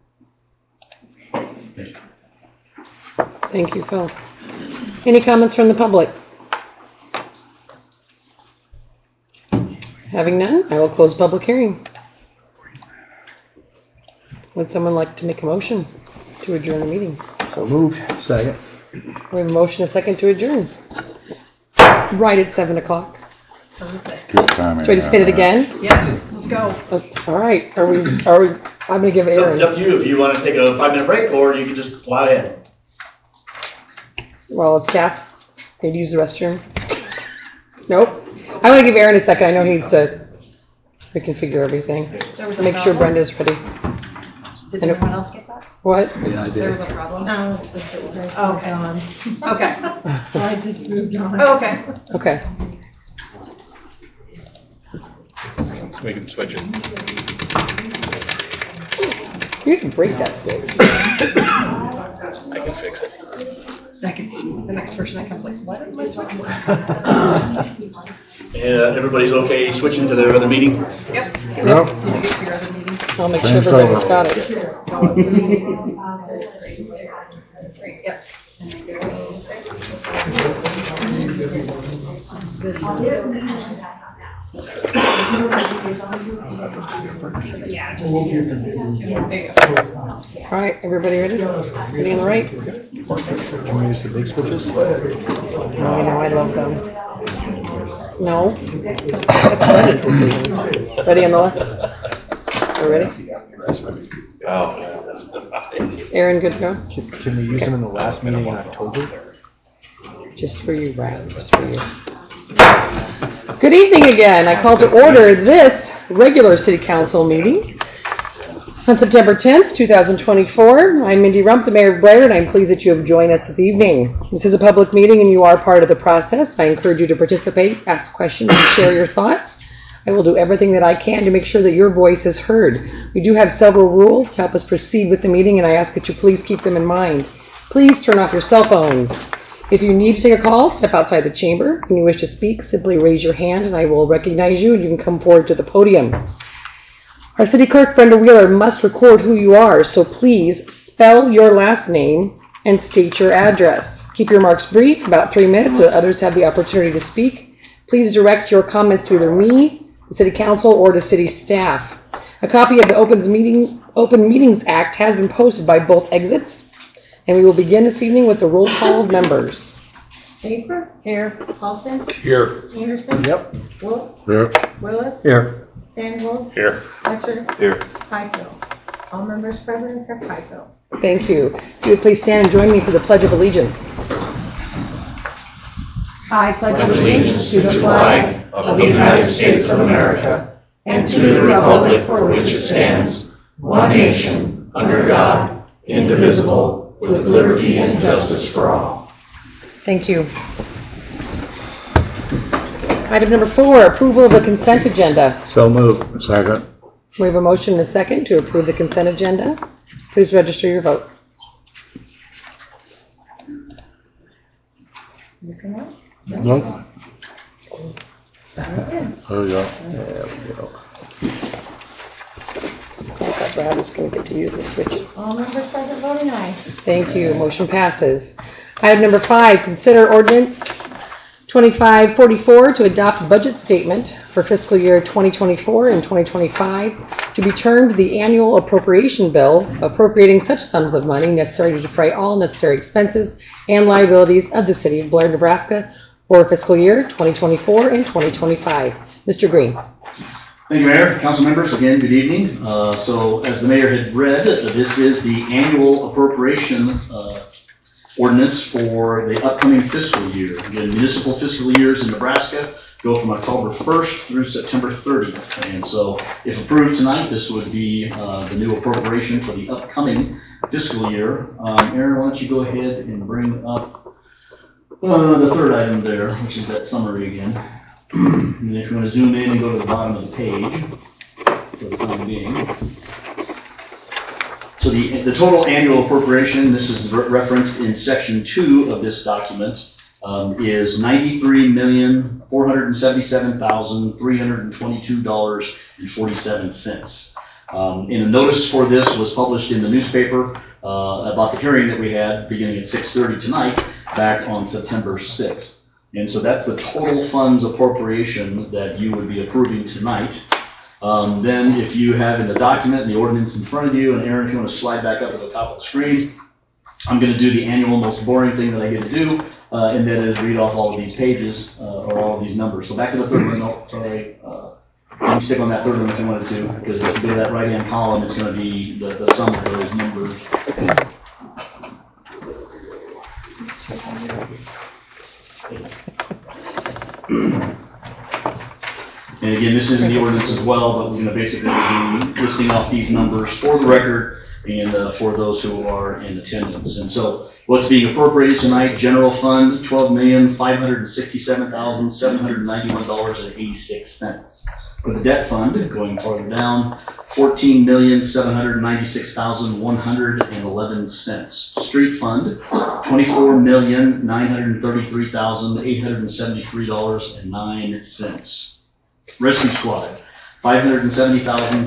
have. Thank you. Thank you, Phil. Any comments from the public? Having none, I will close public hearing. Would someone like to make a motion to adjourn the meeting? So moved. Second. We have a motion, a second to adjourn. Right at seven o'clock. Perfect. Good timing. Should I just hit it again? Yeah, let's go. Oh, all right. Are we? Are we? I'm gonna give It's up, Aaron. it's up to you if you want to take a five minute break or you can just plow ahead. Well, staff, can you use the restroom? Nope. I want to give Aaron a second. I know he needs to reconfigure everything. There was a Make sure problem? Brenda's ready. Did anyone else get that? What? Yeah, I There was a problem? No, it's just that you guys Oh, moved okay. on. Okay. I just moved on. Oh, okay. Okay. We can switch it. You can break that switch. I can fix it. Second, the next person that comes like, what is my switch? And uh, everybody's okay switching to their other meeting? Yep. Yep. Did you get to your other meeting? I'll make sure everybody's got it. Yep. Yeah, just. There you go. All right, everybody ready? Ready on the right? Can we use the big switches? Oh, you know I love them. No, that's Brenda's decision. Ready on the left? Are we ready? Is Aaron good to go? Can, can we use them in the last meeting in October? Just for you, Brad, just for you. Good evening again. I call to order this regular city council meeting on September tenth, two thousand twenty-four. I'm Mindy Rump, the mayor of Blair, and I'm pleased that you have joined us this evening. This is a public meeting and you are part of the process. I encourage you to participate, ask questions, and share your thoughts. I will do everything that I can to make sure that your voice is heard. We do have several rules to help us proceed with the meeting, and I ask that you please keep them in mind. Please turn off your cell phones. If you need to take a call, step outside the chamber. When you wish to speak, simply raise your hand and I will recognize you and you can come forward to the podium. Our city clerk, Brenda Wheeler, must record who you are, so please spell your last name and state your address. Keep your remarks brief, about three minutes, so others have the opportunity to speak. Please direct your comments to either me, the city council, or to city staff. A copy of the Opens Meeting, Open Meetings Act has been posted by both exits. And we will begin this evening with the roll call of members. Baker? Here. Paulson? Here. Anderson? Yep. Wolf? Here. Willis? Here. Sandwold? Here. Fletcher? Here. Highfield? All members present except Highfield. Thank you. If you would please stand and join me for the Pledge of Allegiance. I pledge allegiance to the flag of the United States of America and to the republic for which it stands, one nation, under God, indivisible, with liberty and justice for all. Thank you. Item number four, approval of the consent agenda. So move. Second. We have a motion and a second to approve the consent agenda. Please register your vote. You can vote. No. Very good. There we go. There we go. I thought Brad was going to get to use the switches. All members present voting aye. Thank you. Motion passes. Item number five, consider ordinance twenty-five forty-four to adopt budget statement for fiscal year twenty twenty-four and twenty twenty-five to be termed the annual appropriation bill, appropriating such sums of money necessary to defray all necessary expenses and liabilities of the city of Blair, Nebraska for fiscal year twenty twenty-four and twenty twenty-five. Mister Green. Thank you, Mayor. Council members, again, good evening. Uh, so, as the mayor had read, uh, this is the annual appropriation uh, ordinance for the upcoming fiscal year. Again, municipal fiscal years in Nebraska go from October first through September thirtieth. And so, if approved tonight, this would be uh, the new appropriation for the upcoming fiscal year. Um, Aaron, why don't you go ahead and bring up uh, the third item there, which is that summary again. And then if you want to zoom in and go to the bottom of the page for the time being. So the, the total annual appropriation, this is re- referenced in section two of this document, um, is ninety-three million, four hundred seventy-seven thousand, three hundred twenty-two dollars and forty-seven cents. Um, and a notice for this was published in the newspaper uh, about the hearing that we had beginning at six thirty tonight, back on September sixth. And so that's the total funds appropriation that you would be approving tonight. Um, then if you have in the document the ordinance in front of you, and Aaron, if you want to slide back up to the top of the screen, I'm going to do the annual most boring thing that I get to do, uh, and that is read off all of these pages, uh, or all of these numbers. So back to the third one, no, sorry. Uh, can stick on that third one if you wanted to, because if you go to that right-hand column, it's going to be the, the sum of those numbers. And again, this is in the ordinance as well, but we're going to basically be listing off these numbers for the record and uh, for those who are in attendance. And so what's being appropriated tonight, general fund, twelve million five hundred sixty-seven thousand seven hundred ninety-one dollars and eighty-six cents. For the debt fund, going farther down, fourteen million seven hundred ninety-six thousand one hundred eleven cents. Street fund, twenty-four million nine hundred thirty-three thousand eight hundred seventy-three dollars and nine cents. Rescue squad, five hundred seventy thousand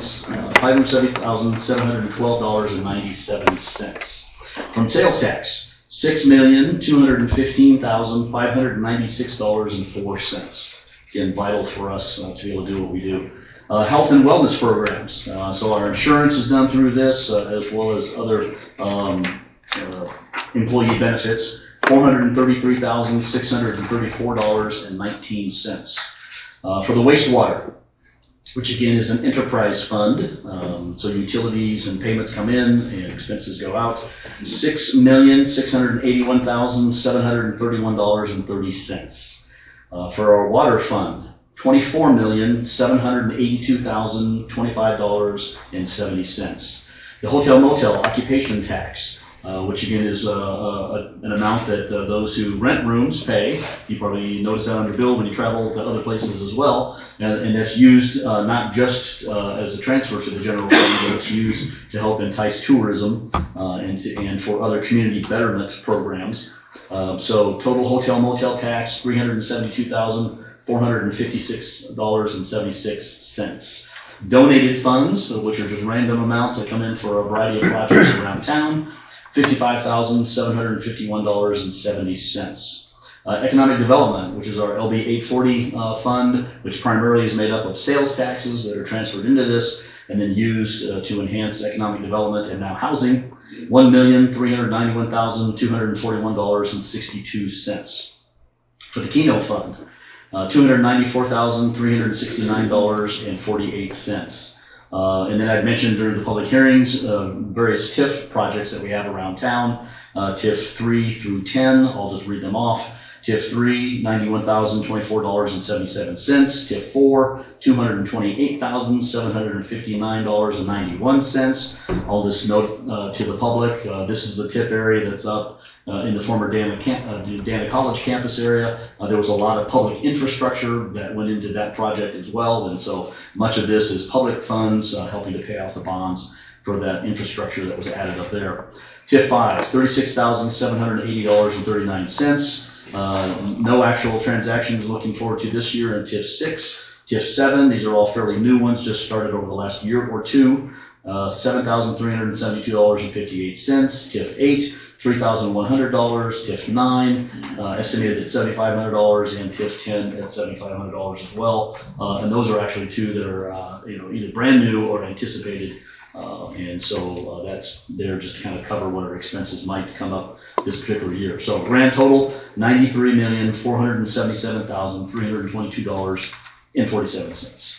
seven hundred twelve dollars and ninety-seven cents. From sales tax, six million two hundred fifteen thousand five hundred ninety-six dollars and four cents. Again, vital for us uh, to be able to do what we do. Uh, health and wellness programs. Uh, so our insurance is done through this, uh, as well as other um, uh, employee benefits. four hundred thirty-three thousand six hundred thirty-four dollars and nineteen cents. Uh, for the wastewater, which again is an enterprise fund, um, so utilities and payments come in and expenses go out, six million six hundred eighty-one thousand seven hundred thirty-one dollars and thirty cents. Uh, for our water fund, twenty-four million seven hundred eighty-two thousand twenty-five dollars and seventy cents. The hotel motel occupation tax, Uh, which again is uh, uh, an amount that uh, those who rent rooms pay. You probably notice that on your bill when you travel to other places as well. And, and that's used uh, not just uh, as a transfer to the general fund, but it's used to help entice tourism uh, and, to, and for other community betterment programs. Uh, so total hotel motel tax, three hundred seventy-two thousand four hundred fifty-six dollars and seventy-six cents. Donated funds, which are just random amounts that come in for a variety of projects around town, fifty-five thousand seven hundred fifty-one dollars and seventy cents. Uh, economic development, which is our L B eight forty uh, fund, which primarily is made up of sales taxes that are transferred into this and then used uh, to enhance economic development and now housing, one million three hundred ninety-one thousand two hundred forty-one dollars and sixty-two cents. For the Keno fund, uh, two hundred ninety-four thousand three hundred sixty-nine dollars and forty-eight cents. Uh, and then I'd mentioned during the public hearings uh, various T I F projects that we have around town, uh, T I F three through ten. I'll just read them off. T I F three, ninety-one thousand twenty-four dollars and seventy-seven cents. T I F four, two hundred twenty-eight thousand seven hundred fifty-nine dollars and ninety-one cents. I'll just note uh, to the public, uh, this is the T I F area that's up uh, in the former Dana, camp, uh, Dana College campus area. Uh, there was a lot of public infrastructure that went into that project as well, and so much of this is public funds uh, helping to pay off the bonds for that infrastructure that was added up there. T I F five, thirty-six thousand seven hundred eighty dollars and thirty-nine cents. Uh, no actual transactions looking forward to this year in T I F six. T I F seven, these are all fairly new ones, just started over the last year or two. Uh, seven thousand three hundred seventy-two dollars and fifty-eight cents. T I F eight, three thousand one hundred dollars. T I F nine, uh, estimated at seven thousand five hundred dollars, and T I F ten at seven thousand five hundred dollars as well. Uh, and those are actually two that are uh, you know, either brand new or anticipated. Uh, and so uh, that's there just to kind of cover what our expenses might come up this particular year. So grand total, ninety-three million four hundred seventy-seven thousand three hundred twenty-two dollars and forty-seven cents.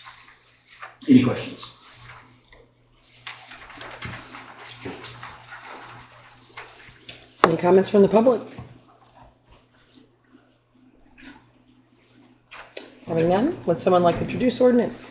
Any questions? Any comments from the public? Having none, would someone like to introduce ordinance?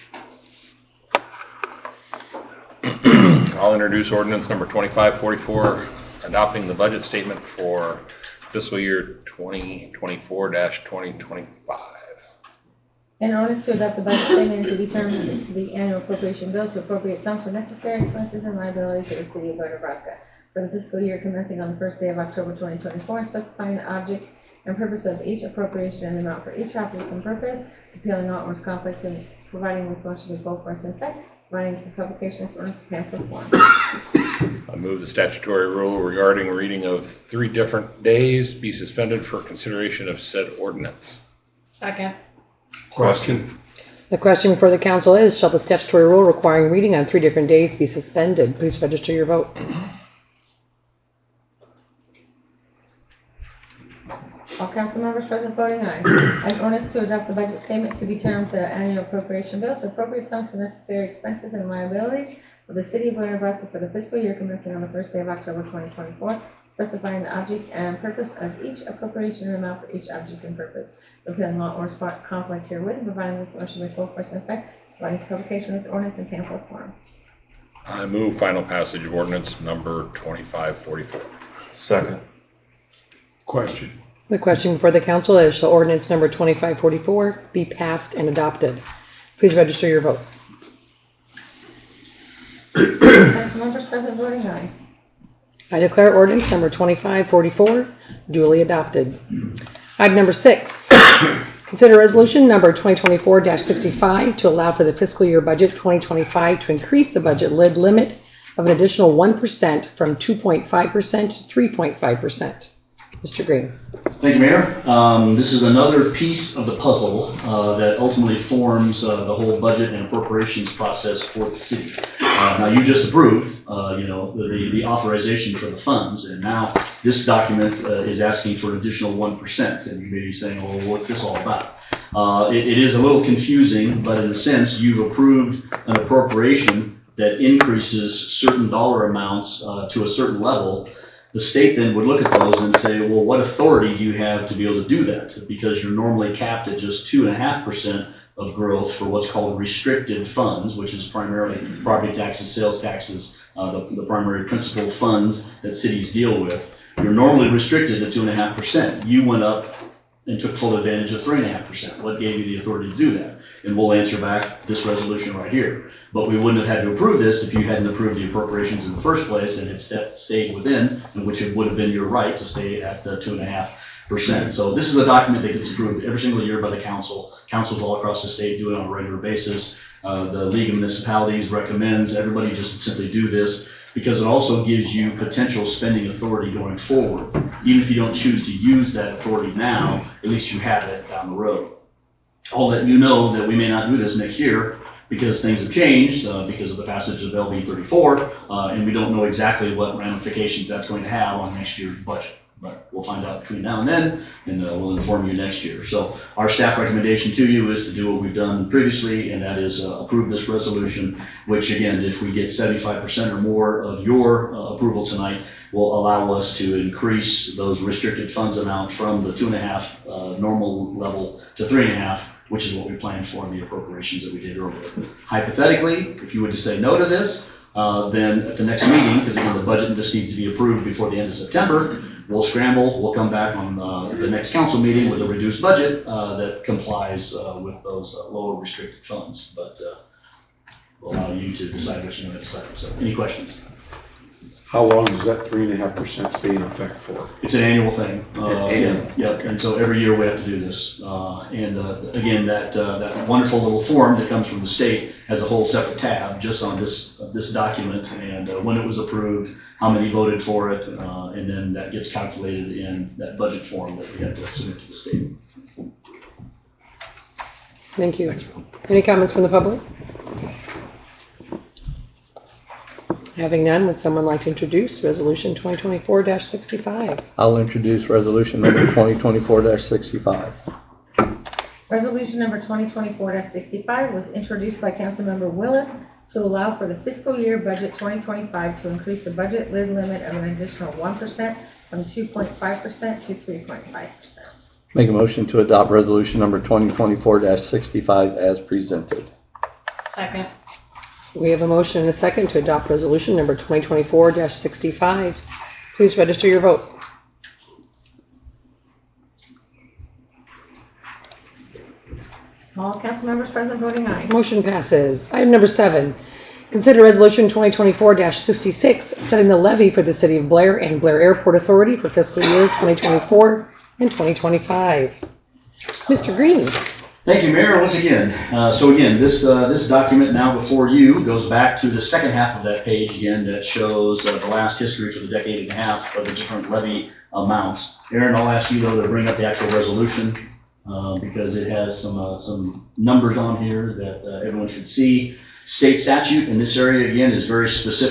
I'll introduce ordinance number twenty-five forty-four, adopting the budget statement for fiscal year twenty twenty-four to twenty twenty-five. In order to adopt the budget statement to determine the annual appropriation bill to appropriate sums for necessary expenses and liabilities of the city of Blair, Nebraska for the fiscal year commencing on the first day of October twenty twenty-four, and specifying the object and purpose of each appropriation and amount for each object and purpose, repealing all or conflict, and providing this motion with both force and effect, providing for publication as ordinance pamphlet form. I move the statutory rule regarding reading of three different days be suspended for consideration of said ordinance. Second. Question. The question before the council is, shall the statutory rule requiring reading on three different days be suspended? Please register your vote. All council members present voting aye. An ordinance to adopt the budget statement to be termed the annual appropriation bill to appropriate sums for necessary expenses and liabilities of the city of Blair, Nebraska for the fiscal year commencing on the first day of October twenty twenty-four, specifying the object and purpose of each appropriation and amount for each object and purpose, repealing law or spot conflict herewith, and providing this motion with full force and effect, providing publication of this ordinance in pamphlet form. I move final passage of ordinance number twenty-five forty-four. Second. Question. The question before the council is, shall ordinance number twenty-five forty-four be passed and adopted? Please register your vote. Council members present voting aye. I declare ordinance number twenty-five forty-four duly adopted. Item number six, consider resolution number twenty twenty-four dash sixty-five to allow for the fiscal year budget twenty twenty-five to increase the budget lid limit of an additional one percent from two point five percent to three point five percent. Mister Green. Thank you, Mayor. Um, this is another piece of the puzzle uh, that ultimately forms uh, the whole budget and appropriations process for the city. Uh, now, you just approved, uh, you know, the, the authorization for the funds, and now this document uh, is asking for an additional one percent. And you may be saying, well, what's this all about? Uh, it, it is a little confusing, but in a sense, you've approved an appropriation that increases certain dollar amounts uh, to a certain level. The state then would look at those and say, well, what authority do you have to be able to do that? Because you're normally capped at just two point five percent of growth for what's called restricted funds, which is primarily property taxes, sales taxes, uh, the, the primary principal funds that cities deal with. You're normally restricted to two point five percent. You went up and took full advantage of three point five percent. What gave you the authority to do that? And we'll answer back this resolution right here. But we wouldn't have had to approve this if you hadn't approved the appropriations in the first place and it st- stayed within, in which it would have been your right to stay at the two point five percent. So this is a document that gets approved every single year by the council. Councils all across the state do it on a regular basis. Uh, the League of Municipalities recommends everybody just simply do this because it also gives you potential spending authority going forward. Even if you don't choose to use that authority now, at least you have it down the road. I'll let you know that we may not do this next year because things have changed uh, because of the passage of L B thirty-four, uh, and we don't know exactly what ramifications that's going to have on next year's budget. But we'll find out between now and then, and uh, we'll inform you next year. So our staff recommendation to you is to do what we've done previously, and that is uh, approve this resolution, which again, if we get seventy-five percent or more of your uh, approval tonight, will allow us to increase those restricted funds amount from the two and a half uh, normal level to three and a half, which is what we planned for in the appropriations that we did earlier. Hypothetically, if you were to say no to this, uh, then at the next meeting, because again, the budget just needs to be approved before the end of September, we'll scramble, we'll come back on uh, the next council meeting with a reduced budget uh, that complies uh, with those uh, lower restricted funds. But uh, we'll allow you to decide what you're going to decide. So any questions? How long does that three and a half percent stay in effect for? It's an annual thing. Uh, Annual. Yep, and so every year we have to do this. Uh, and uh, again, that uh, that wonderful little form that comes from the state has a whole separate tab just on this uh, this document and uh, when it was approved, how many voted for it, uh, and then that gets calculated in that budget form that we have to submit to the state. Thank you. Any comments from the public? Having none, would someone like to introduce Resolution twenty twenty-four dash sixty-five? I'll introduce resolution number twenty twenty-four dash sixty-five. Resolution number twenty twenty-four dash sixty-five was introduced by Councilmember Willis to allow for the fiscal year budget twenty twenty-five to increase the budget lid limit of an additional one percent from two point five percent to three point five percent. Make a motion to adopt resolution number twenty twenty-four dash sixty-five as presented. Second. We have a motion and a second to adopt resolution number twenty twenty-four dash sixty-five. Please register your vote. All council members present voting aye. Motion passes. Item number seven. Consider resolution twenty twenty-four dash sixty-six, setting the levy for the City of Blair and Blair Airport Authority for fiscal year twenty twenty-four and twenty twenty-five. Mister Green. Thank you, Mayor, once again. Uh, so again, this uh, this document now before you goes back to the second half of that page again that shows uh, the last history for the decade and a half of the different levy amounts. Aaron, I'll ask you though to bring up the actual resolution uh, because it has some uh, some numbers on here that uh, everyone should see. State statute in this area again is very specific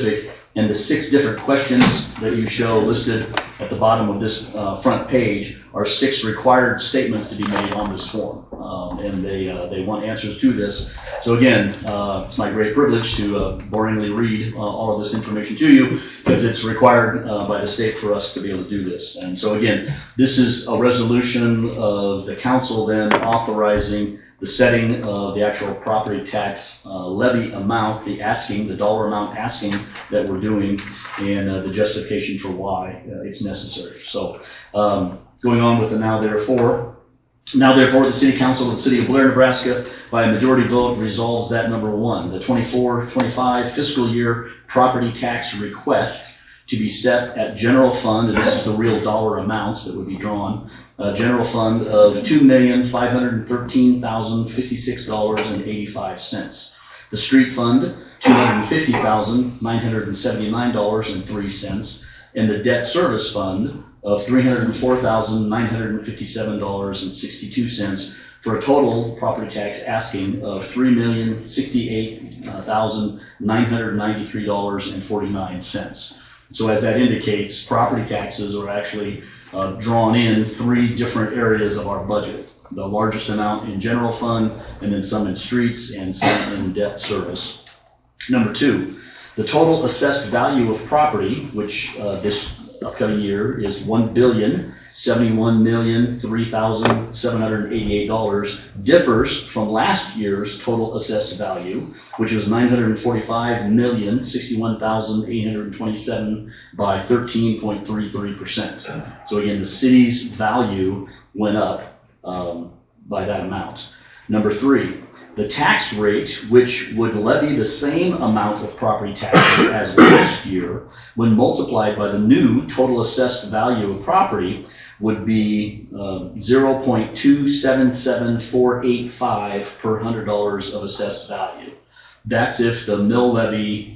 And the six different questions that you show listed at the bottom of this uh, front page are six required statements to be made on this form. Um, and they uh, they want answers to this. So again, uh, it's my great privilege to uh, boringly read uh, all of this information to you, because it's required uh, by the state for us to be able to do this. And so again, this is a resolution of the council then authorizing the setting of the actual property tax uh, levy amount, the asking, the dollar amount asking that we're doing, and uh, the justification for why uh, it's necessary. So um, going on with the now therefore. Now therefore, the City Council of the City of Blair, Nebraska, by a majority vote, resolves that number one, the twenty-four twenty-five fiscal year property tax request to be set at general fund, and this is the real dollar amounts that would be drawn, uh, general fund of two million five hundred thirteen thousand fifty-six dollars and eighty-five cents. The street fund, two hundred fifty thousand nine hundred seventy-nine dollars and three cents. And the debt service fund of three hundred four thousand nine hundred fifty-seven dollars and sixty-two cents, for a total property tax asking of three million sixty-eight thousand nine hundred ninety-three dollars and forty-nine cents. So as that indicates, property taxes are actually uh, drawn in three different areas of our budget. The largest amount in general fund, and then some in streets, and some in debt service. Number two, the total assessed value of property, which uh, this upcoming year is one billion seventy-one million three thousand seven hundred eighty-eight dollars, differs from last year's total assessed value, which was nine hundred forty-five million sixty-one thousand eight hundred twenty-seven by thirteen point three three percent. So again, the city's value went up um, by that amount. Number three, the tax rate, which would levy the same amount of property taxes as last year, when multiplied by the new total assessed value of property, would be uh, zero point two seven seven four eight five per one hundred dollars of assessed value. That's if the mill levy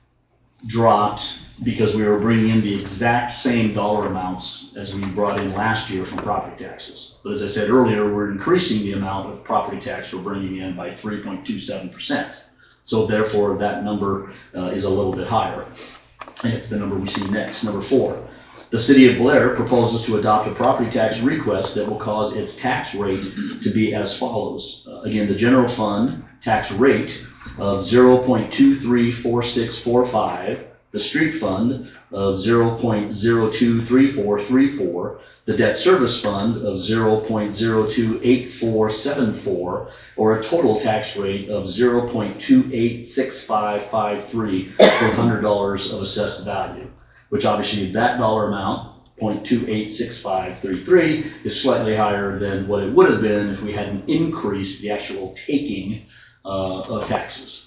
dropped because we were bringing in the exact same dollar amounts as we brought in last year from property taxes. But as I said earlier, we're increasing the amount of property tax we're bringing in by three point two seven percent. So therefore, that number uh, is a little bit higher. And it's the number we see next. Number four, the City of Blair proposes to adopt a property tax request that will cause its tax rate to be as follows. Uh, again, the general fund tax rate of zero point two three four six four five, the street fund of zero point zero two three four three four, the debt service fund of zero point zero two eight four seven four, or a total tax rate of zero point two eight six five five three per one hundred dollars of assessed value, which obviously that dollar amount, zero point two eight six five three three, is slightly higher than what it would have been if we hadn't increased the actual taking uh, of taxes.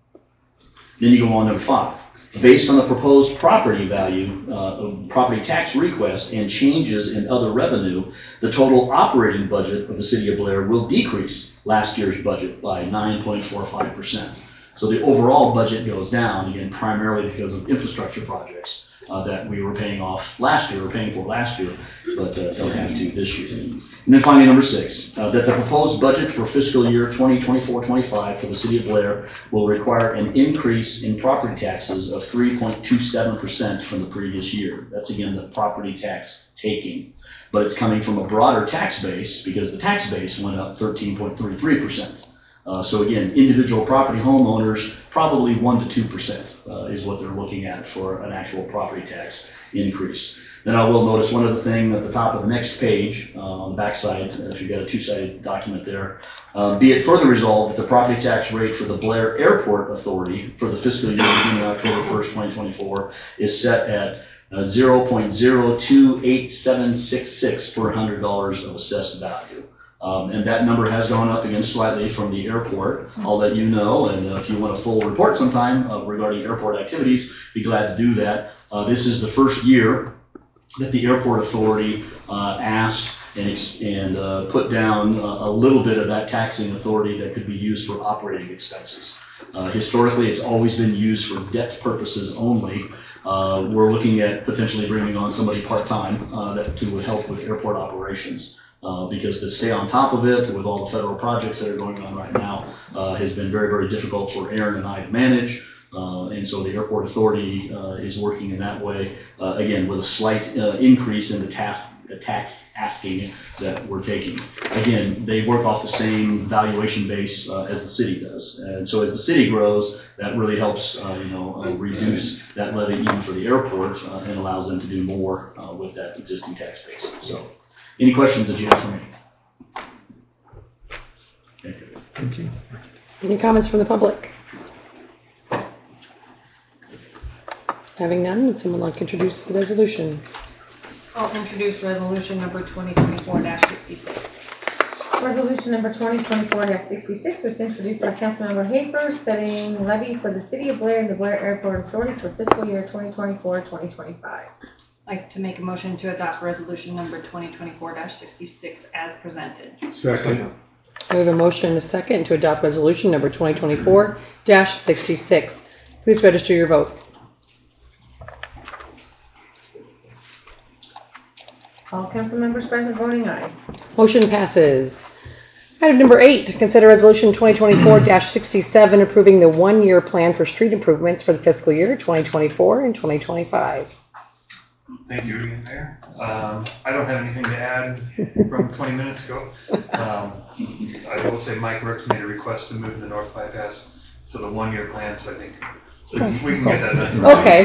Then you go on number five. Based on the proposed property value uh, of property tax request and changes in other revenue, the total operating budget of the City of Blair will decrease last year's budget by nine point four five percent. So the overall budget goes down, again, primarily because of infrastructure projects uh, that we were paying off last year, or paying for last year, but uh, don't have to this year. And then finally, number six, uh, that the proposed budget for fiscal year twenty twenty-four twenty-five for the City of Blair will require an increase in property taxes of three point two seven percent from the previous year. That's, again, the property tax taking. But it's coming from a broader tax base because the tax base went up thirteen point three three percent. Uh, so again, individual property homeowners, probably one to two percent uh, is what they're looking at for an actual property tax increase. Then I will notice one other thing at the top of the next page, uh, on the back side, if you've got a two-sided document there. Uh, be it further resolved that the property tax rate for the Blair Airport Authority for the fiscal year beginning October first, twenty twenty-four is set at uh, zero point zero two eight seven six six per one hundred dollars of assessed value. Um, and that number has gone up again slightly from the airport. I'll let you know, and uh, if you want a full report sometime uh, regarding airport activities, be glad to do that. Uh, this is the first year that the airport authority uh, asked and, and uh, put down uh, a little bit of that taxing authority that could be used for operating expenses. Uh, historically, it's always been used for debt purposes only. Uh, we're looking at potentially bringing on somebody part-time uh, that to help with airport operations. Uh, because to stay on top of it with all the federal projects that are going on right now uh, has been very, very difficult for Aaron and I to manage. Uh, and so the airport authority uh, is working in that way, uh, again, with a slight uh, increase in the task, the tax asking that we're taking. Again, they work off the same valuation base uh, as the city does. And so as the city grows, that really helps, uh, you know, uh, reduce that levy even for the airport uh, and allows them to do more uh, with that existing tax base. So any questions that you have for me? Thank you. Thank you. Any comments from the public? Having none, would someone like to introduce the resolution? I'll introduce resolution number twenty twenty-four sixty-six. Resolution number twenty twenty-four sixty-six was introduced by Councilmember Hafer, setting levy for the City of Blair and the Blair Airport Authority for fiscal year twenty twenty-four twenty twenty-five. I'd like to make a motion to adopt resolution number twenty twenty-four sixty-six as presented. Second. We have a motion and a second to adopt resolution number twenty twenty-four sixty-six. Please register your vote. All council members present voting aye. Motion passes. Item number eight, consider resolution twenty twenty-four sixty-seven approving the one-year plan for street improvements for the fiscal year twenty twenty-four and twenty twenty-five. Thank you again, Mayor. Um, I don't have anything to add from twenty minutes ago. Um, I will say Mike Rooks made a request to move the north bypass to the one-year plan, so I think we can, we can get that done. Okay.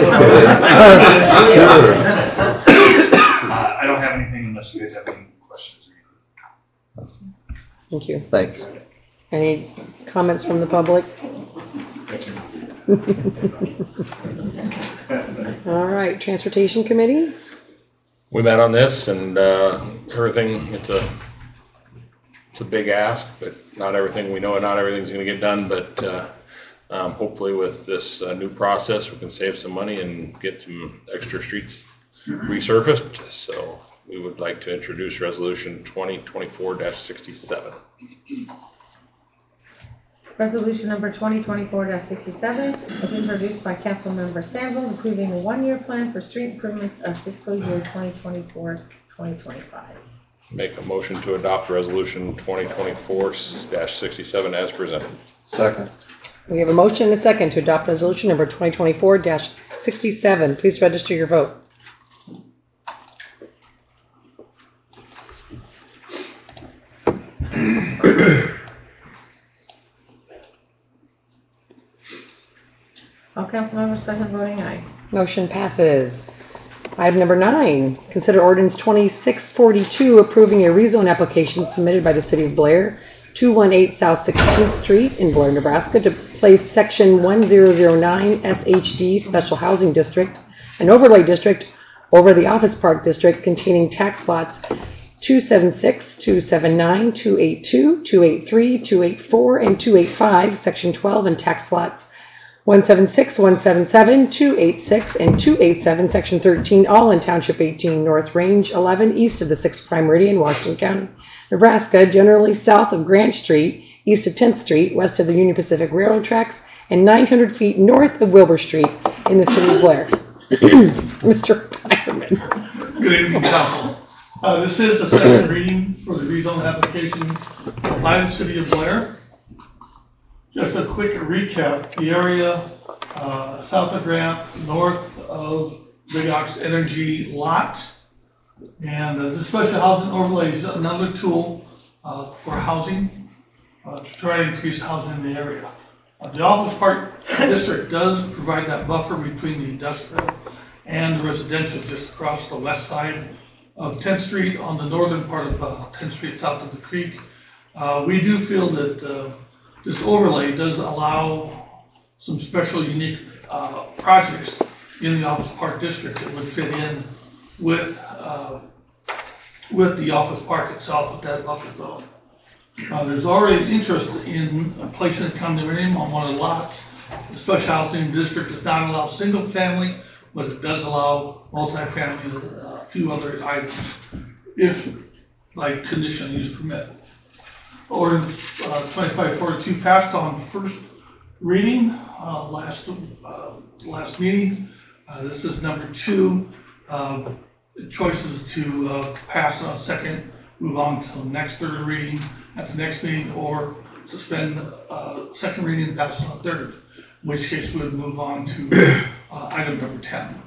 uh, I don't have anything unless you guys have any questions. Thank you. Thanks. Any comments from the public? All right, Transportation Committee. We met on this and uh, everything, it's a, it's a big ask, but not everything, we know not everything's going to get done, but uh, um, hopefully with this uh, new process, we can save some money and get some extra streets resurfaced. So we would like to introduce resolution twenty twenty-four sixty-seven. Resolution number twenty twenty-four sixty-seven was introduced by Councilmember Sample, approving a one-year plan for street improvements of fiscal year twenty twenty-four twenty twenty-five. Make a motion to adopt resolution twenty twenty-four sixty-seven as presented. Second. We have a motion and a second to adopt resolution number twenty twenty-four sixty-seven. Please register your vote. All council members present voting aye. Motion passes. Item number nine, consider ordinance twenty-six forty-two approving a rezone application submitted by the City of Blair, two eighteen South sixteenth Street in Blair, Nebraska, to place section one thousand nine S H D Special Housing District, an overlay district, over the Office Park District containing tax lots two seventy-six, two seventy-nine, two eighty-two, two eighty-three, two eighty-four, and two eighty-five, section twelve, and tax lots one seventy-six, one seventy-seven, two eighty-six, and two eighty-seven, section thirteen, all in Township eighteen, North Range eleven, east of the sixth Prime Meridian, Washington County, Nebraska, generally south of Grant Street, east of tenth Street, west of the Union Pacific Railroad tracks, and nine hundred feet north of Wilbur Street in the City of Blair. Mister Byerman. Good evening, Council. Uh, this is the second reading for the rezone application by the City of Blair. Just a quick recap, the area uh, south of Grant, north of Big Ox Energy lot. And uh, the special housing overlay is another tool uh, for housing, uh, to try to increase housing in the area. Uh, the Office Park District does provide that buffer between the industrial and the residential just across the west side of tenth Street on the northern part of uh, tenth Street south of the creek. Uh, we do feel that uh, this overlay does allow some special unique uh, projects in the Office Park District that would fit in with uh, with the Office Park itself with that buffer zone. Uh, there's already interest in placing a condominium on one of the lots. The Special Housing District does not allow single family, but it does allow multifamily and a few other items if by conditional use permit. Ordinance uh, twenty-five forty-two passed on first reading uh, last uh, last meeting. Uh, this is number two. Uh, choices to uh, pass it on second, move on to the next third reading at the next meeting, or suspend uh, second reading and pass it on third. in which case we would move on to uh, item number ten.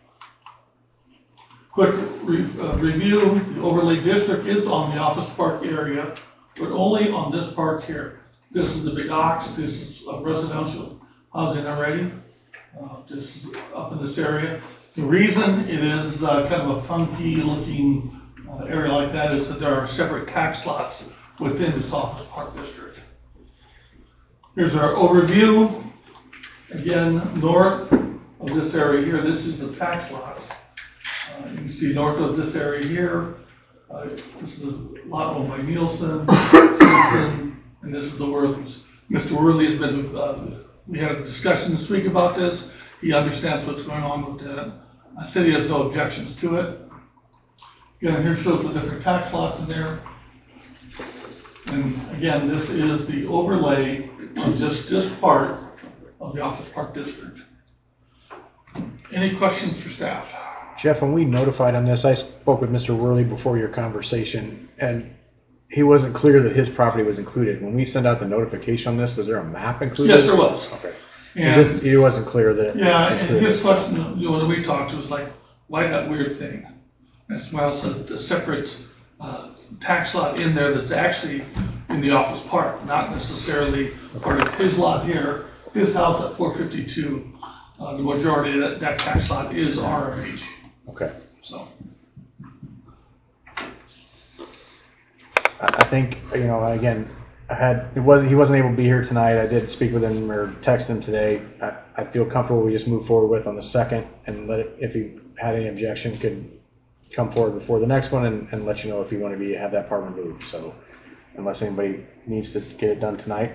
Quick re uh, review, the overlay district is on the office park area, but only on this park here. This is the Big Ox, this is uh, residential housing already. Uh, this is up in this area. The reason it is uh, kind of a funky looking uh, area like that is that there are separate tax lots within this office park district. Here's our overview. Again, north of this area here, this is the tax lots. Uh, you can see north of this area here, uh, this is a lot owned by Nielsen, Nielsen, and this is the Worleys. Mister Worley has been, uh, we had a discussion this week about this. He understands what's going on with that. I said he has no objections to it. Again, here shows the different tax lots in there. And again, this is the overlay of just this part of the office park district. Any questions for staff? Jeff, when we notified on this, I spoke with Mister Worley before your conversation, and he wasn't clear that his property was included. When we sent out the notification on this, was there a map included? Yes, there was. Okay. And He, just, he wasn't clear that. yeah, and his question, you know, when we talked, was like, why that weird thing? That's why I said the separate uh, tax lot in there that's actually in the office park, not necessarily part of his lot here. His house at four fifty-two, uh, the majority of that, that tax lot is R M H. Okay. So. I think, you know, again, I had, it wasn't, he wasn't able to be here tonight. I did speak with him or text him today. I, I feel comfortable we just move forward with on the second and let it, if he had any objection, could come forward before the next one and, and let you know if you want to be, have that part removed. So unless anybody needs to get it done tonight.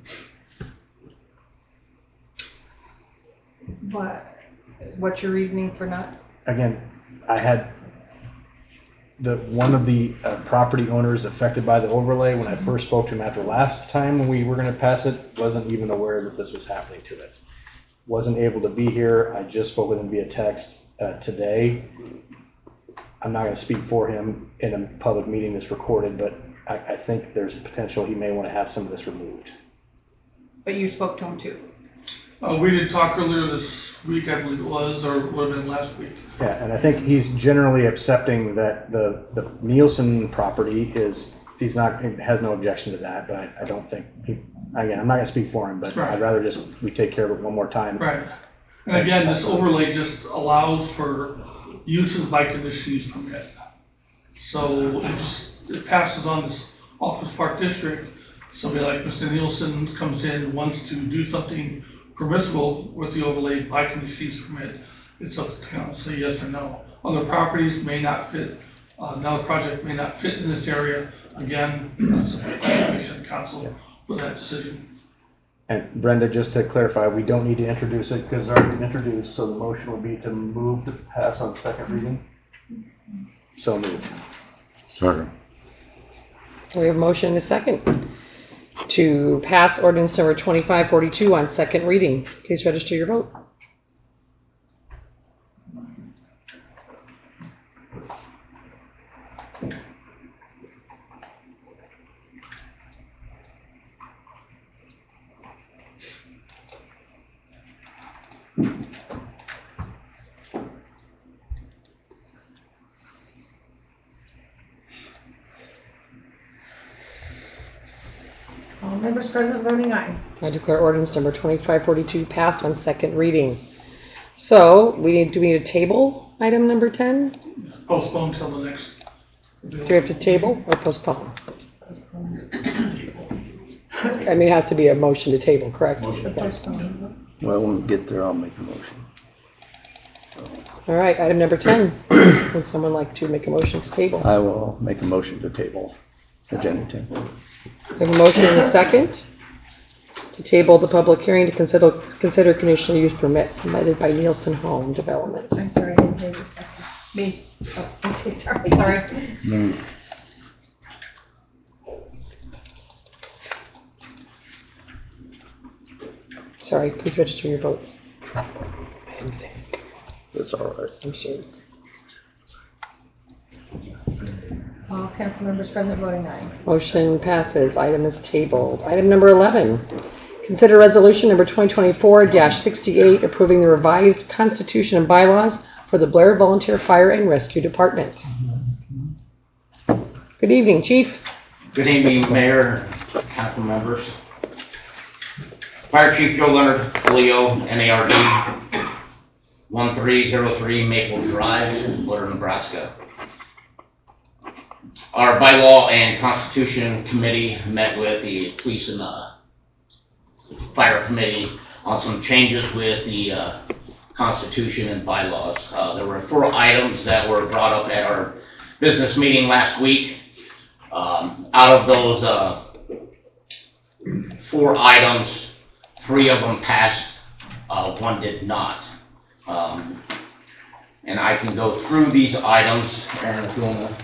What, what's your reasoning for not? Again, I had the one of the uh, property owners affected by the overlay, when I first spoke to him after last time when we were going to pass it, wasn't even aware that this was happening to it. Wasn't able to be here. I just spoke with him via text uh, today. I'm not going to speak for him in a public meeting that's recorded, but I, I think there's potential he may want to have some of this removed. But you spoke to him too. Uh, we did talk earlier this week, I believe it was, or would have been last week. Yeah, and I think he's generally accepting that the, the Nielsen property is, he's not, he has no objection to that, but I, I don't think, he, again, I'm not going to speak for him, but Right. I'd rather just, we take care of it one more time. Right. And again, this overlay just allows for uses by conditional use permit. So it's, it passes on this office park district. Somebody like Mister Nielsen comes in, wants to do something permissible with the overlay by conditional use permit. It's up to town to say yes or no. Other properties may not fit, uh, another project may not fit in this area. Again, that's a planning council for that decision. And Brenda, just to clarify, we don't need to introduce it because it's already been introduced, so the motion will be to move to pass on second reading. So moved. Second. We have a motion and a second to pass ordinance number twenty-five forty-two on second reading. Please register your vote. All members present voting aye. I declare ordinance number twenty-five forty-two passed on second reading. So we need, do we need a table item number ten? Postpone till the next. Do we have to table or postpone? I mean, it has to be a motion to table, correct? Yes. Well, when we get there, I'll make a motion. All right, item number ten. Would someone like to make a motion to table? I will make a motion to table agenda ten. We have a motion and a second to table the public hearing to consider consider conditional use permit submitted by Nielsen Home Development. I'm sorry, I didn't hear the second. Me. Oh, okay, sorry. Sorry. Mm. Sorry, please register your votes. I didn't say it. That's all right. I'm sure. It's... All council members present voting aye. Motion passes. Item is tabled. Item number eleven. Consider resolution number twenty twenty-four dash sixty-eight approving the revised constitution and bylaws for the Blair Volunteer Fire and Rescue Department. Good evening, Chief. Good evening, Mayor, council members. Fire Chief Joe Leonard, Leo, N A R D, one three zero three Maple Drive, Blair, Nebraska. Our bylaw and constitution committee met with the police and uh, fire committee on some changes with the uh, constitution and bylaws. Uh, there were four items that were brought up at our business meeting last week. Um, out of those uh, four items, three of them passed, uh, one did not. Um, and I can go through these items. Aaron, if you want to.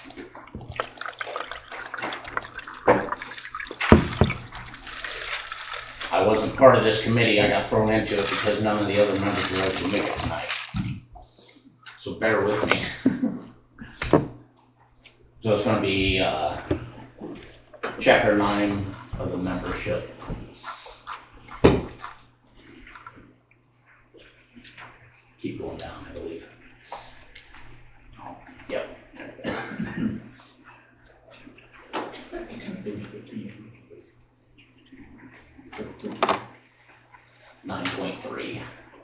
I wasn't part of this committee. I got thrown into it because none of the other members were able to make it tonight. So bear with me. So it's going to be uh, chapter nine of the membership. Keep going down, I believe. Yep. nine point three.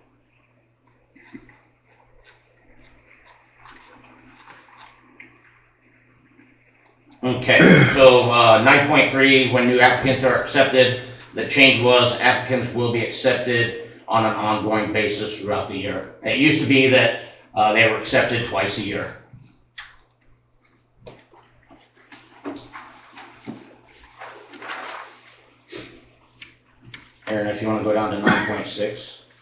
Okay, so uh, nine point three, when new applicants are accepted, the change was applicants will be accepted on an ongoing basis throughout the year. It used to be that uh, they were accepted twice a year. Aaron, if you want to go down to nine point six.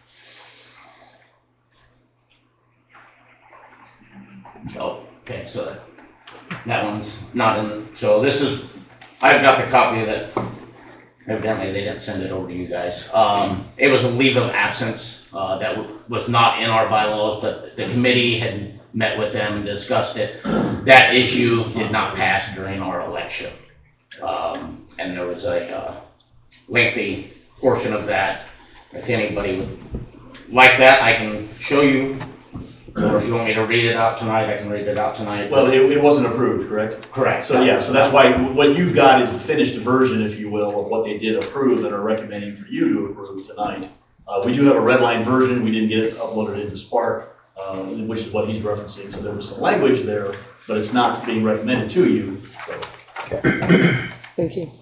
Oh, okay, so that one's not in. So this is, I've got the copy of it. Evidently, they didn't send it over to you guys. Um, it was a leave of absence uh, that w- was not in our bylaws, but the committee had met with them and discussed it. That issue did not pass during our election. Um, and there was a uh, lengthy portion of that. If anybody would like that, I can show you. Or if you want me to read it out tonight, I can read it out tonight. Well, it, it wasn't approved, correct? Correct. So yeah, so that's why what you've got is a finished version, if you will, of what they did approve and are recommending for you to approve tonight. Uh, we do have a red line version. We didn't get it uploaded into Spark, uh, which is what he's referencing. So there was some language there, but it's not being recommended to you. So. Okay. Thank you.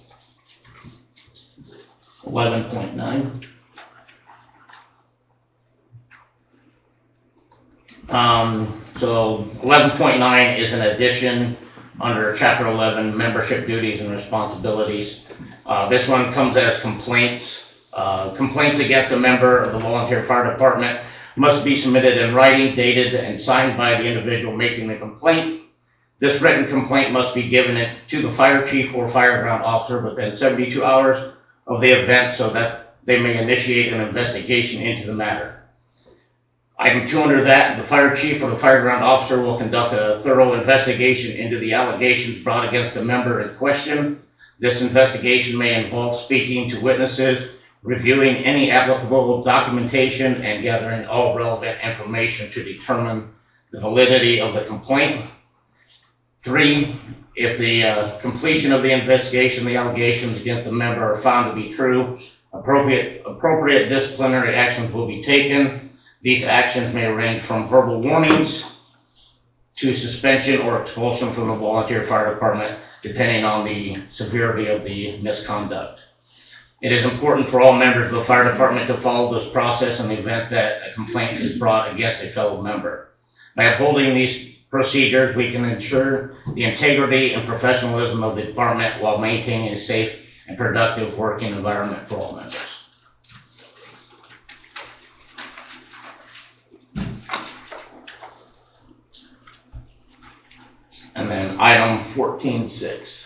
eleven point nine. Um, so eleven point nine is an addition under Chapter eleven, Membership Duties and Responsibilities. Uh, this one comes as complaints. Uh, complaints against a member of the volunteer fire department must be submitted in writing, dated, and signed by the individual making the complaint. This written complaint must be given it to the fire chief or fire ground officer within seventy-two hours of the event so that they may initiate an investigation into the matter. Item two under that, the fire chief or the fire ground officer will conduct a thorough investigation into the allegations brought against the member in question. This investigation may involve speaking to witnesses, reviewing any applicable documentation, and gathering all relevant information to determine the validity of the complaint. Three, if the uh, completion of the investigation, the allegations against the member are found to be true, appropriate, appropriate disciplinary actions will be taken. These actions may range from verbal warnings to suspension or expulsion from the volunteer fire department, depending on the severity of the misconduct. It is important for all members of the fire department to follow this process in the event that a complaint is brought against a fellow member. By upholding these procedures, we can ensure the integrity and professionalism of the department while maintaining a safe and productive working environment for all members. And then item fourteen six.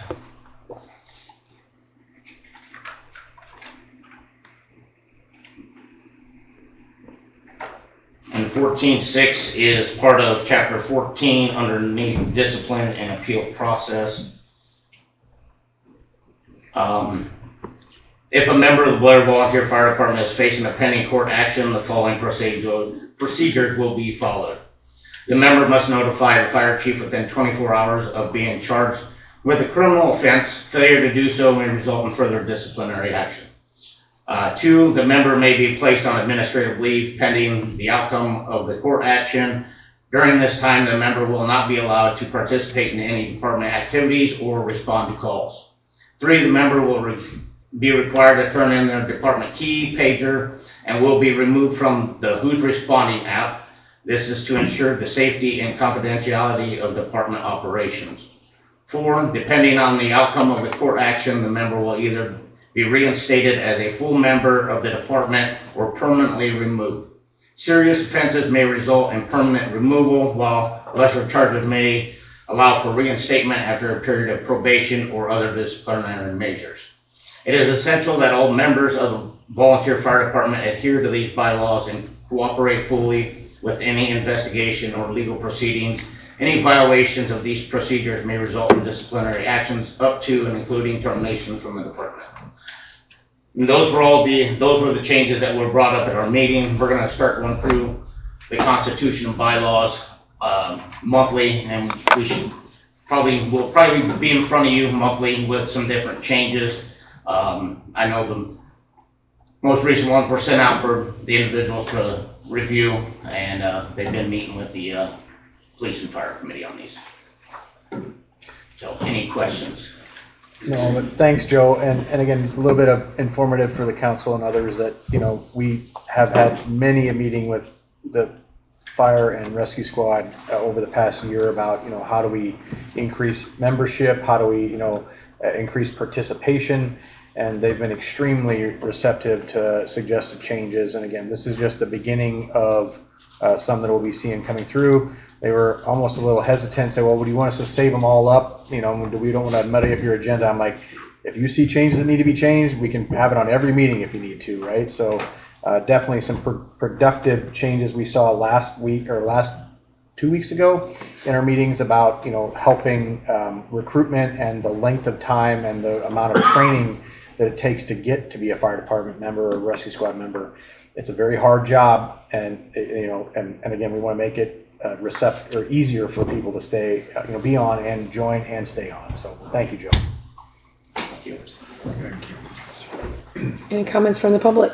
And fourteen six is part of chapter fourteen underneath discipline and appeal process. Um, If a member of the Blair Volunteer Fire Department is facing a pending court action, the following procedure, procedures will be followed. The member must notify the fire chief within twenty-four hours of being charged with a criminal offense. Failure to do so may result in further disciplinary action. Uh, two, the member may be placed on administrative leave pending the outcome of the court action. During this time, the member will not be allowed to participate in any department activities or respond to calls. Three, the member will re- be required to turn in their department key, pager, and will be removed from the Who's Responding app. This is to ensure the safety and confidentiality of department operations. Four, depending on the outcome of the court action, the member will either be reinstated as a full member of the department or permanently removed. Serious offenses may result in permanent removal, while lesser charges may allow for reinstatement after a period of probation or other disciplinary measures. It is essential that all members of the volunteer fire department adhere to these bylaws and cooperate fully with any investigation or legal proceedings. Any violations of these procedures may result in disciplinary actions up to and including termination from the department. And those were all the those were the changes that were brought up at our meeting. We're going to start going through the Constitution and bylaws um, monthly, and we should probably will probably be in front of you monthly with some different changes. Um, I know the most recent ones were sent out for the individuals to review, and uh, they've been meeting with the uh, Police and Fire Committee on these. So, any questions? No, but thanks, Joe. And, and again, a little bit of informative for the council and others that, you know, we have had many a meeting with the fire and rescue squad uh, over the past year about, you know, how do we increase membership? How do we, you know, uh, increase participation? And they've been extremely receptive to suggested changes. And again, this is just the beginning of uh, some that we'll be seeing coming through. They were almost a little hesitant, say, well, would you want us to save them all up? You know, we don't want to muddy up your agenda. I'm like, if you see changes that need to be changed, we can have it on every meeting if you need to, right? So uh, definitely some pr- productive changes we saw last week or last two weeks ago in our meetings about, you know, helping um, recruitment and the length of time and the amount of training that it takes to get to be a fire department member or rescue squad member. It's a very hard job, and you know, and, and again, we want to make it uh, recept or easier for people to stay, uh, you know, be on and join and stay on. So, thank you, Joe. Thank you. Any comments from the public?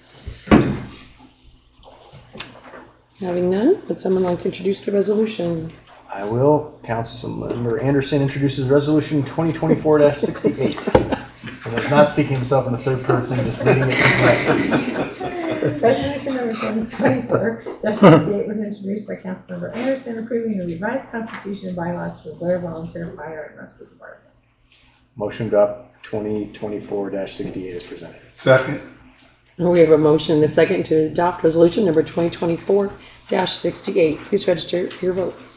Having none, would someone like to introduce the resolution? I will. Councilmember Anderson introduces Resolution twenty twenty-four dash sixty-eight. And he's not speaking himself in the third person, just reading it correctly. Resolution number twenty twenty-four dash sixty-eight was introduced by Councilmember Anderson, approving the revised constitution and bylaws for the Blair Volunteer Fire and Rescue Department. Motion to adopt twenty twenty-four dash sixty-eight is presented. Second. We have a motion and a second to adopt resolution number twenty twenty-four dash sixty-eight. Please register your votes.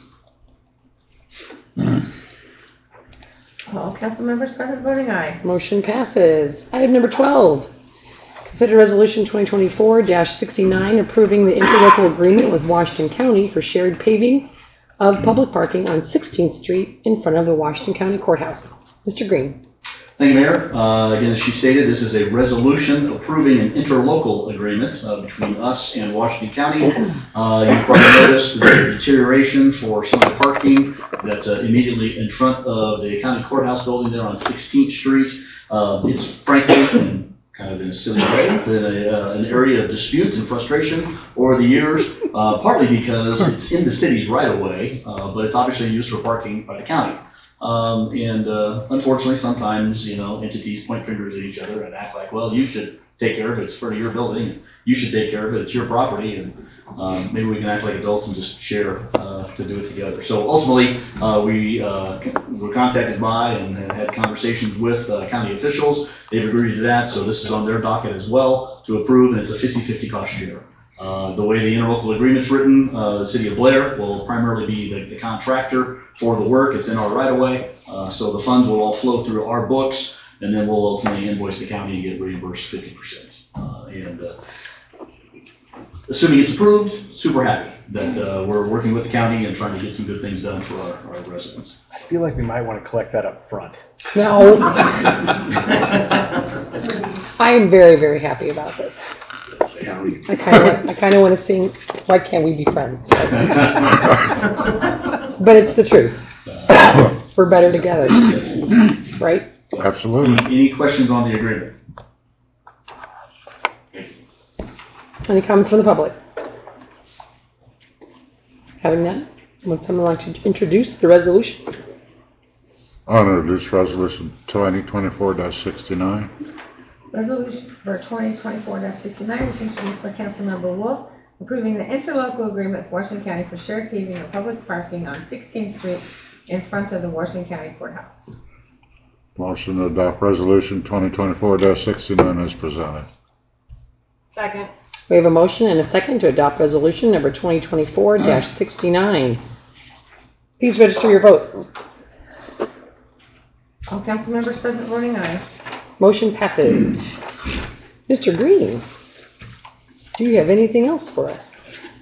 All council members present voting aye. Motion passes. Item number twelve. Consider resolution twenty twenty-four dash sixty-nine approving the interlocal agreement with Washington County for shared paving of public parking on sixteenth street in front of the Washington County Courthouse. Mister Green. Thank you, Mayor. Uh, again, as she stated, this is a resolution approving an interlocal agreement uh, between us and Washington County. Uh, you probably noticed the deterioration for some of the parking that's uh, immediately in front of the county courthouse building there on sixteenth street. Uh, it's frankly, kind of in a silly way, been a, uh, an area of dispute and frustration over the years, uh, partly because it's in the city's right of way, uh, but it's obviously used for parking by the county. Um, and uh, unfortunately, sometimes, you know, entities point fingers at each other and act like, well, you should take care of it. It's part of your building. And you should take care of it. It's your property. And um, maybe we can act like adults and just share uh, to do it together. So ultimately, uh, we uh, were contacted by and had conversations with uh, county officials. They've agreed to that. So this is on their docket as well to approve, and it's a fifty-fifty cost share. Uh, the way the interlocal agreement's written, uh, the city of Blair will primarily be the, the contractor for the work. It's in our right of way. Uh, so the funds will all flow through our books, and then we'll ultimately invoice the county and get reimbursed fifty percent. Uh, and uh, assuming it's approved, super happy that uh, we're working with the county and trying to get some good things done for our, our residents. I feel like we might want to collect that up front. No. I am very, very happy about this. I kind of, I kind of want to sing, why can't we be friends? But it's the truth. We're better together. Right? Absolutely. Any questions on the agreement? Any comments from the public? Having none, would someone like to introduce the resolution? I'll introduce resolution twenty twenty-four sixty-nine. Resolution for twenty twenty-four sixty-nine was introduced by Councilmember Wolf, approving the interlocal agreement with Washington County for shared paving and public parking on sixteenth Street in front of the Washington County Courthouse. Motion to adopt resolution twenty twenty-four sixty-nine as presented. Second. We have a motion and a second to adopt resolution number twenty twenty-four sixty-nine. Please register your vote. All council members present voting aye. Motion passes. Mister Green, do you have anything else for us?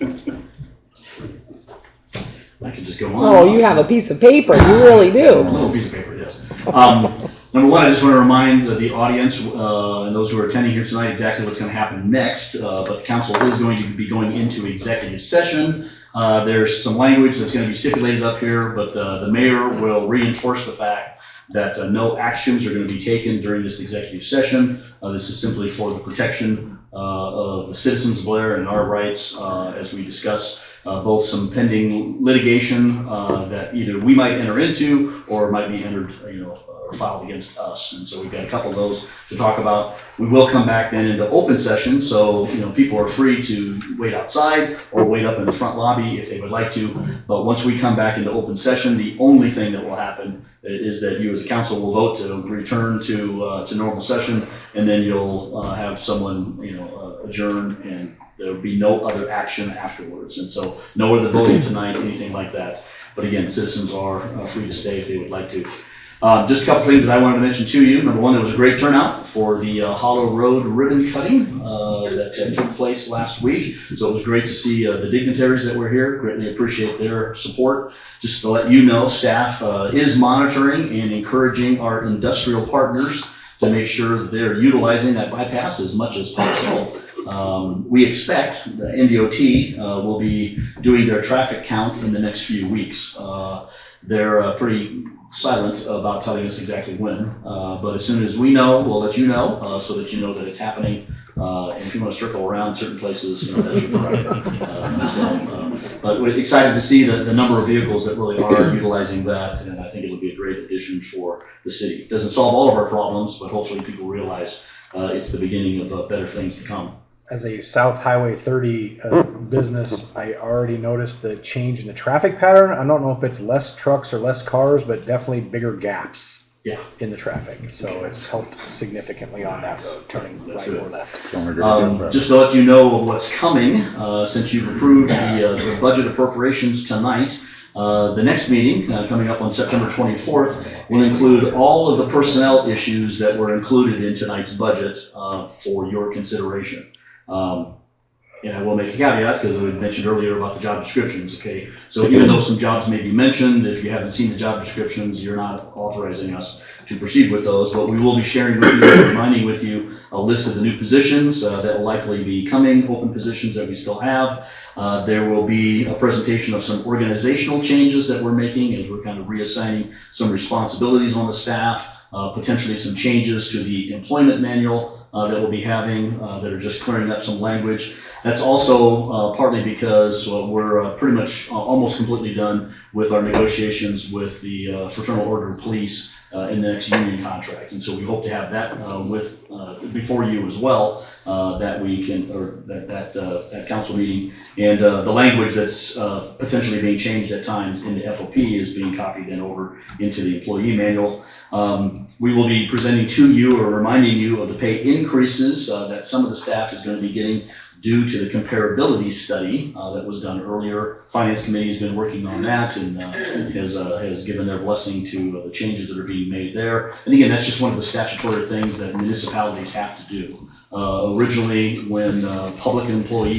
I could just go on. Oh, you have a piece of paper. You really A do. little piece of paper, yes. Um, number one, I just want to remind the audience uh, and those who are attending here tonight exactly what's going to happen next. Uh, but the council is going to be going into executive session. Uh, there's some language that's going to be stipulated up here, but uh, the mayor will reinforce the fact that uh, no actions are going to be taken during this executive session. Uh, this is simply for the protection uh, of the citizens of Blair and our rights uh, as we discuss uh, both some pending litigation uh, that either we might enter into or might be entered, you know, or filed against us. And so we've got a couple of those to talk about. We will come back then into open session, so you know people are free to wait outside or wait up in the front lobby if they would like to. But once we come back into open session, the only thing that will happen is that you as a council will vote to return to uh, to normal session, and then you'll uh, have someone you know uh, adjourn, and there will be no other action afterwards. And so no other voting tonight, anything like that. But again, citizens are uh, free to stay if they would like to. Uh, just a couple things that I wanted to mention to you. Number one, there was a great turnout for the uh, Hollow Road ribbon cutting uh, that uh, took place last week. So it was great to see uh, the dignitaries that were here. Greatly appreciate their support. Just to let you know, staff uh, is monitoring and encouraging our industrial partners to make sure that they're utilizing that bypass as much as possible. Um, we expect the N D O T uh, will be doing their traffic count in the next few weeks. Uh, they're uh, pretty silent about telling us exactly when, uh, but as soon as we know, we'll let you know uh, so that you know that it's happening. Uh, and if you want to circle around certain places, you know, that's your prerogative. Uh, so, uh, but we're excited to see the, the number of vehicles that really are utilizing that, and I think it'll be a great addition for the city. It doesn't solve all of our problems, but hopefully people realize uh, it's the beginning of uh, better things to come. As a South Highway thirty uh, business, I already noticed the change in the traffic pattern. I don't know if it's less trucks or less cars, but definitely bigger gaps yeah. in the traffic. So it's helped significantly on that road, turning right or left. Um, just to let you know of what's coming, uh, since you've approved the, uh, the budget appropriations tonight, uh, the next meeting, uh, coming up on September twenty-fourth, will include all of the personnel issues that were included in tonight's budget uh, for your consideration. Um, and I will make a caveat because we mentioned earlier about the job descriptions, okay? So even though some jobs may be mentioned, if you haven't seen the job descriptions, you're not authorizing us to proceed with those, but we will be sharing with you, reminding with you a list of the new positions uh, that will likely be coming, open positions that we still have. Uh, there will be a presentation of some organizational changes that we're making as we're kind of reassigning some responsibilities on the staff, uh, potentially some changes to the employment manual Uh, that we'll be having uh, that are just clearing up some language. That's also uh, partly because well, we're uh, pretty much uh, almost completely done with our negotiations with the uh, Fraternal Order of Police uh, in the next union contract. And so we hope to have that uh, with uh, before you as well, uh, that we can, or that, that, uh, that council meeting. And uh, the language that's uh, potentially being changed at times in the F O P is being copied then over into the employee manual. Um, we will be presenting to you or reminding you of the pay increases uh, that some of the staff is going to be getting due to the comparability study uh, that was done earlier. Finance Committee has been working on that and uh, has uh, has given their blessing to uh, the changes that are being made there. And again, that's just one of the statutory things that municipalities have to do. Uh, originally, when uh, public employees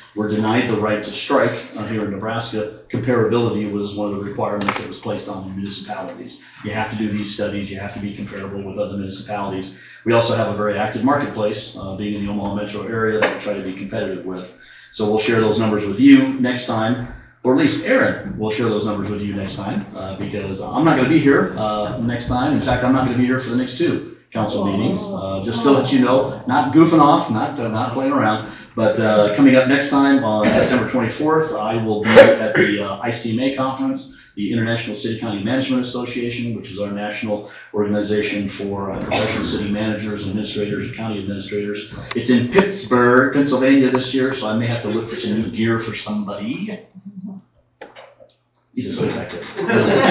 were denied the right to strike uh, here in Nebraska. Comparability was one of the requirements that was placed on the municipalities. You have to do these studies. You have to be comparable with other municipalities. We also have a very active marketplace, uh, being in the Omaha metro area, that we try to be competitive with. So we'll share those numbers with you next time, or at least Aaron will share those numbers with you next time, uh, because I'm not going to be here uh, next time. In fact, I'm not going to be here for the next two council meetings. Uh, just to let you know, not goofing off, not uh, not playing around, but uh, coming up next time on September twenty-fourth, I will be at the uh, I C M A conference, the International City County Management Association, which is our national organization for uh, professional city managers, administrators, and county administrators. It's in Pittsburgh, Pennsylvania this year, so I may have to look for some new gear for somebody. He's a switch factor. Oh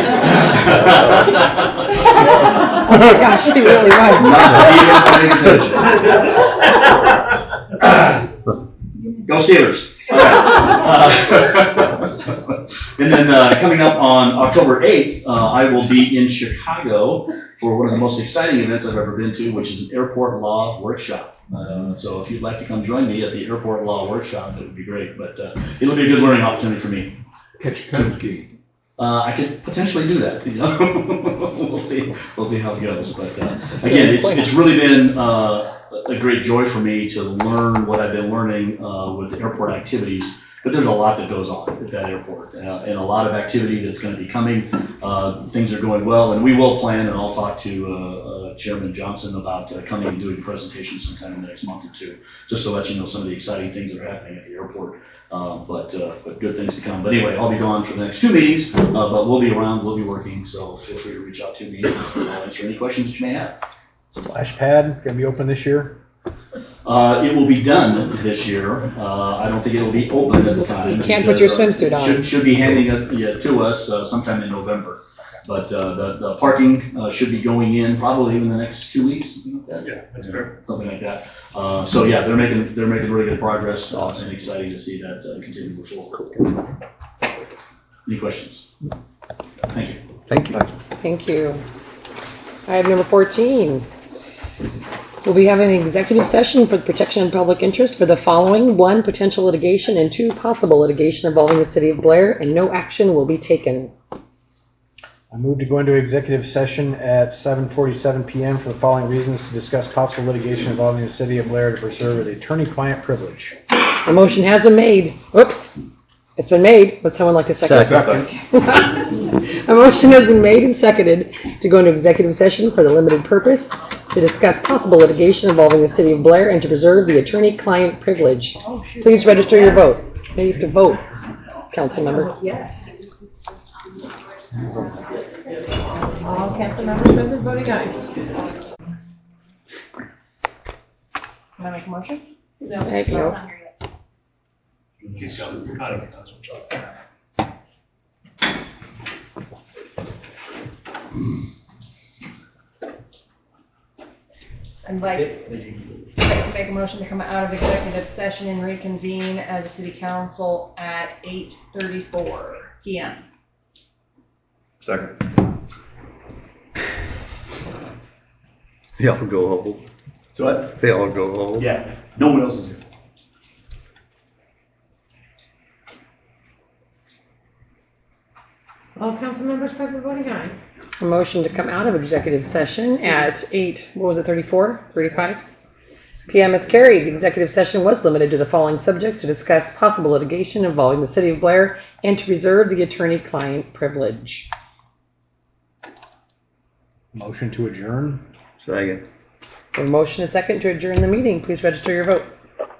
my gosh, he really was. Go Steelers. All right. Uh, and then uh, coming up on October eighth, uh, I will be in Chicago for one of the most exciting events I've ever been to, which is an airport law workshop. Uh, so if you'd like to come join me at the airport law workshop, that would be great. But uh, it'll be a good learning opportunity for me. Catch Kutski. Uh, I could potentially do that. You know, we'll see. We'll see how it goes. But uh, again, it's it's really been uh, a great joy for me to learn what I've been learning uh, with the airport activities. But there's a lot that goes on at that airport, uh, and a lot of activity that's going to be coming. Uh, things are going well, and we will plan, and I'll talk to uh, uh, Chairman Johnson about uh, coming and doing a presentation sometime in the next month or two, just to let you know some of the exciting things that are happening at the airport. Uh, but uh, but good things to come. But anyway, I'll be gone for the next two meetings, uh, but we'll be around, we'll be working, so feel free to reach out to me, and I'll answer any questions that you may have. Splash pad gonna be open this year? Uh, it will be done this year. Uh, I don't think it'll be open at the time. You can't put your because, uh, swimsuit on. Should, should be handing it yeah, to us uh, sometime in November. But uh, the, the parking uh, should be going in probably in the next two weeks. Something like that. Yeah, that's fair. Something like that. Uh, so yeah, they're making they're making really good progress, uh, and exciting to see that uh, continue to move forward. Any questions? Thank you. Thank you. Thank you. Item number fourteen. We'll be having an executive session for the protection of public interest for the following: one, potential litigation, and two, possible litigation involving the city of Blair, and no action will be taken. I move to go into executive session at seven forty-seven p.m. for the following reasons: to discuss possible litigation involving the city of Blair to preserve the attorney-client privilege. A motion has been made. Oops. It's been made. Would someone like to second? Second. A motion has been made and seconded to go into executive session for the limited purpose to discuss possible litigation involving the city of Blair and to preserve the attorney-client privilege. Please register your vote. Now you have to vote, council member. Yes. All council members present voting aye. Can I make a motion? No. Right, It's no. not here yet. She's got it. Kind of a switch off. I'd like, like to make a motion to come out of executive session and reconvene as a city council at eight thirty-four p.m. Second. They all go home. So what? They all go home. Yeah, no one else is here. All council members present voting aye. A motion to come out of executive session at eight, what was it, thirty-four, thirty-five p m is carried. Executive session was limited to the following subjects: to discuss possible litigation involving the city of Blair and to preserve the attorney-client privilege. Motion to adjourn. Second. A motion is second to adjourn the meeting. Please register your vote.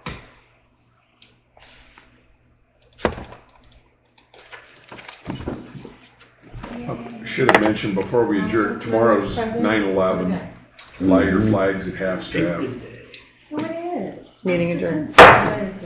Should have mentioned before we adjourn, tomorrow's nine eleven. Fly your flags at half staff. Oh, it is. Meeting adjourned.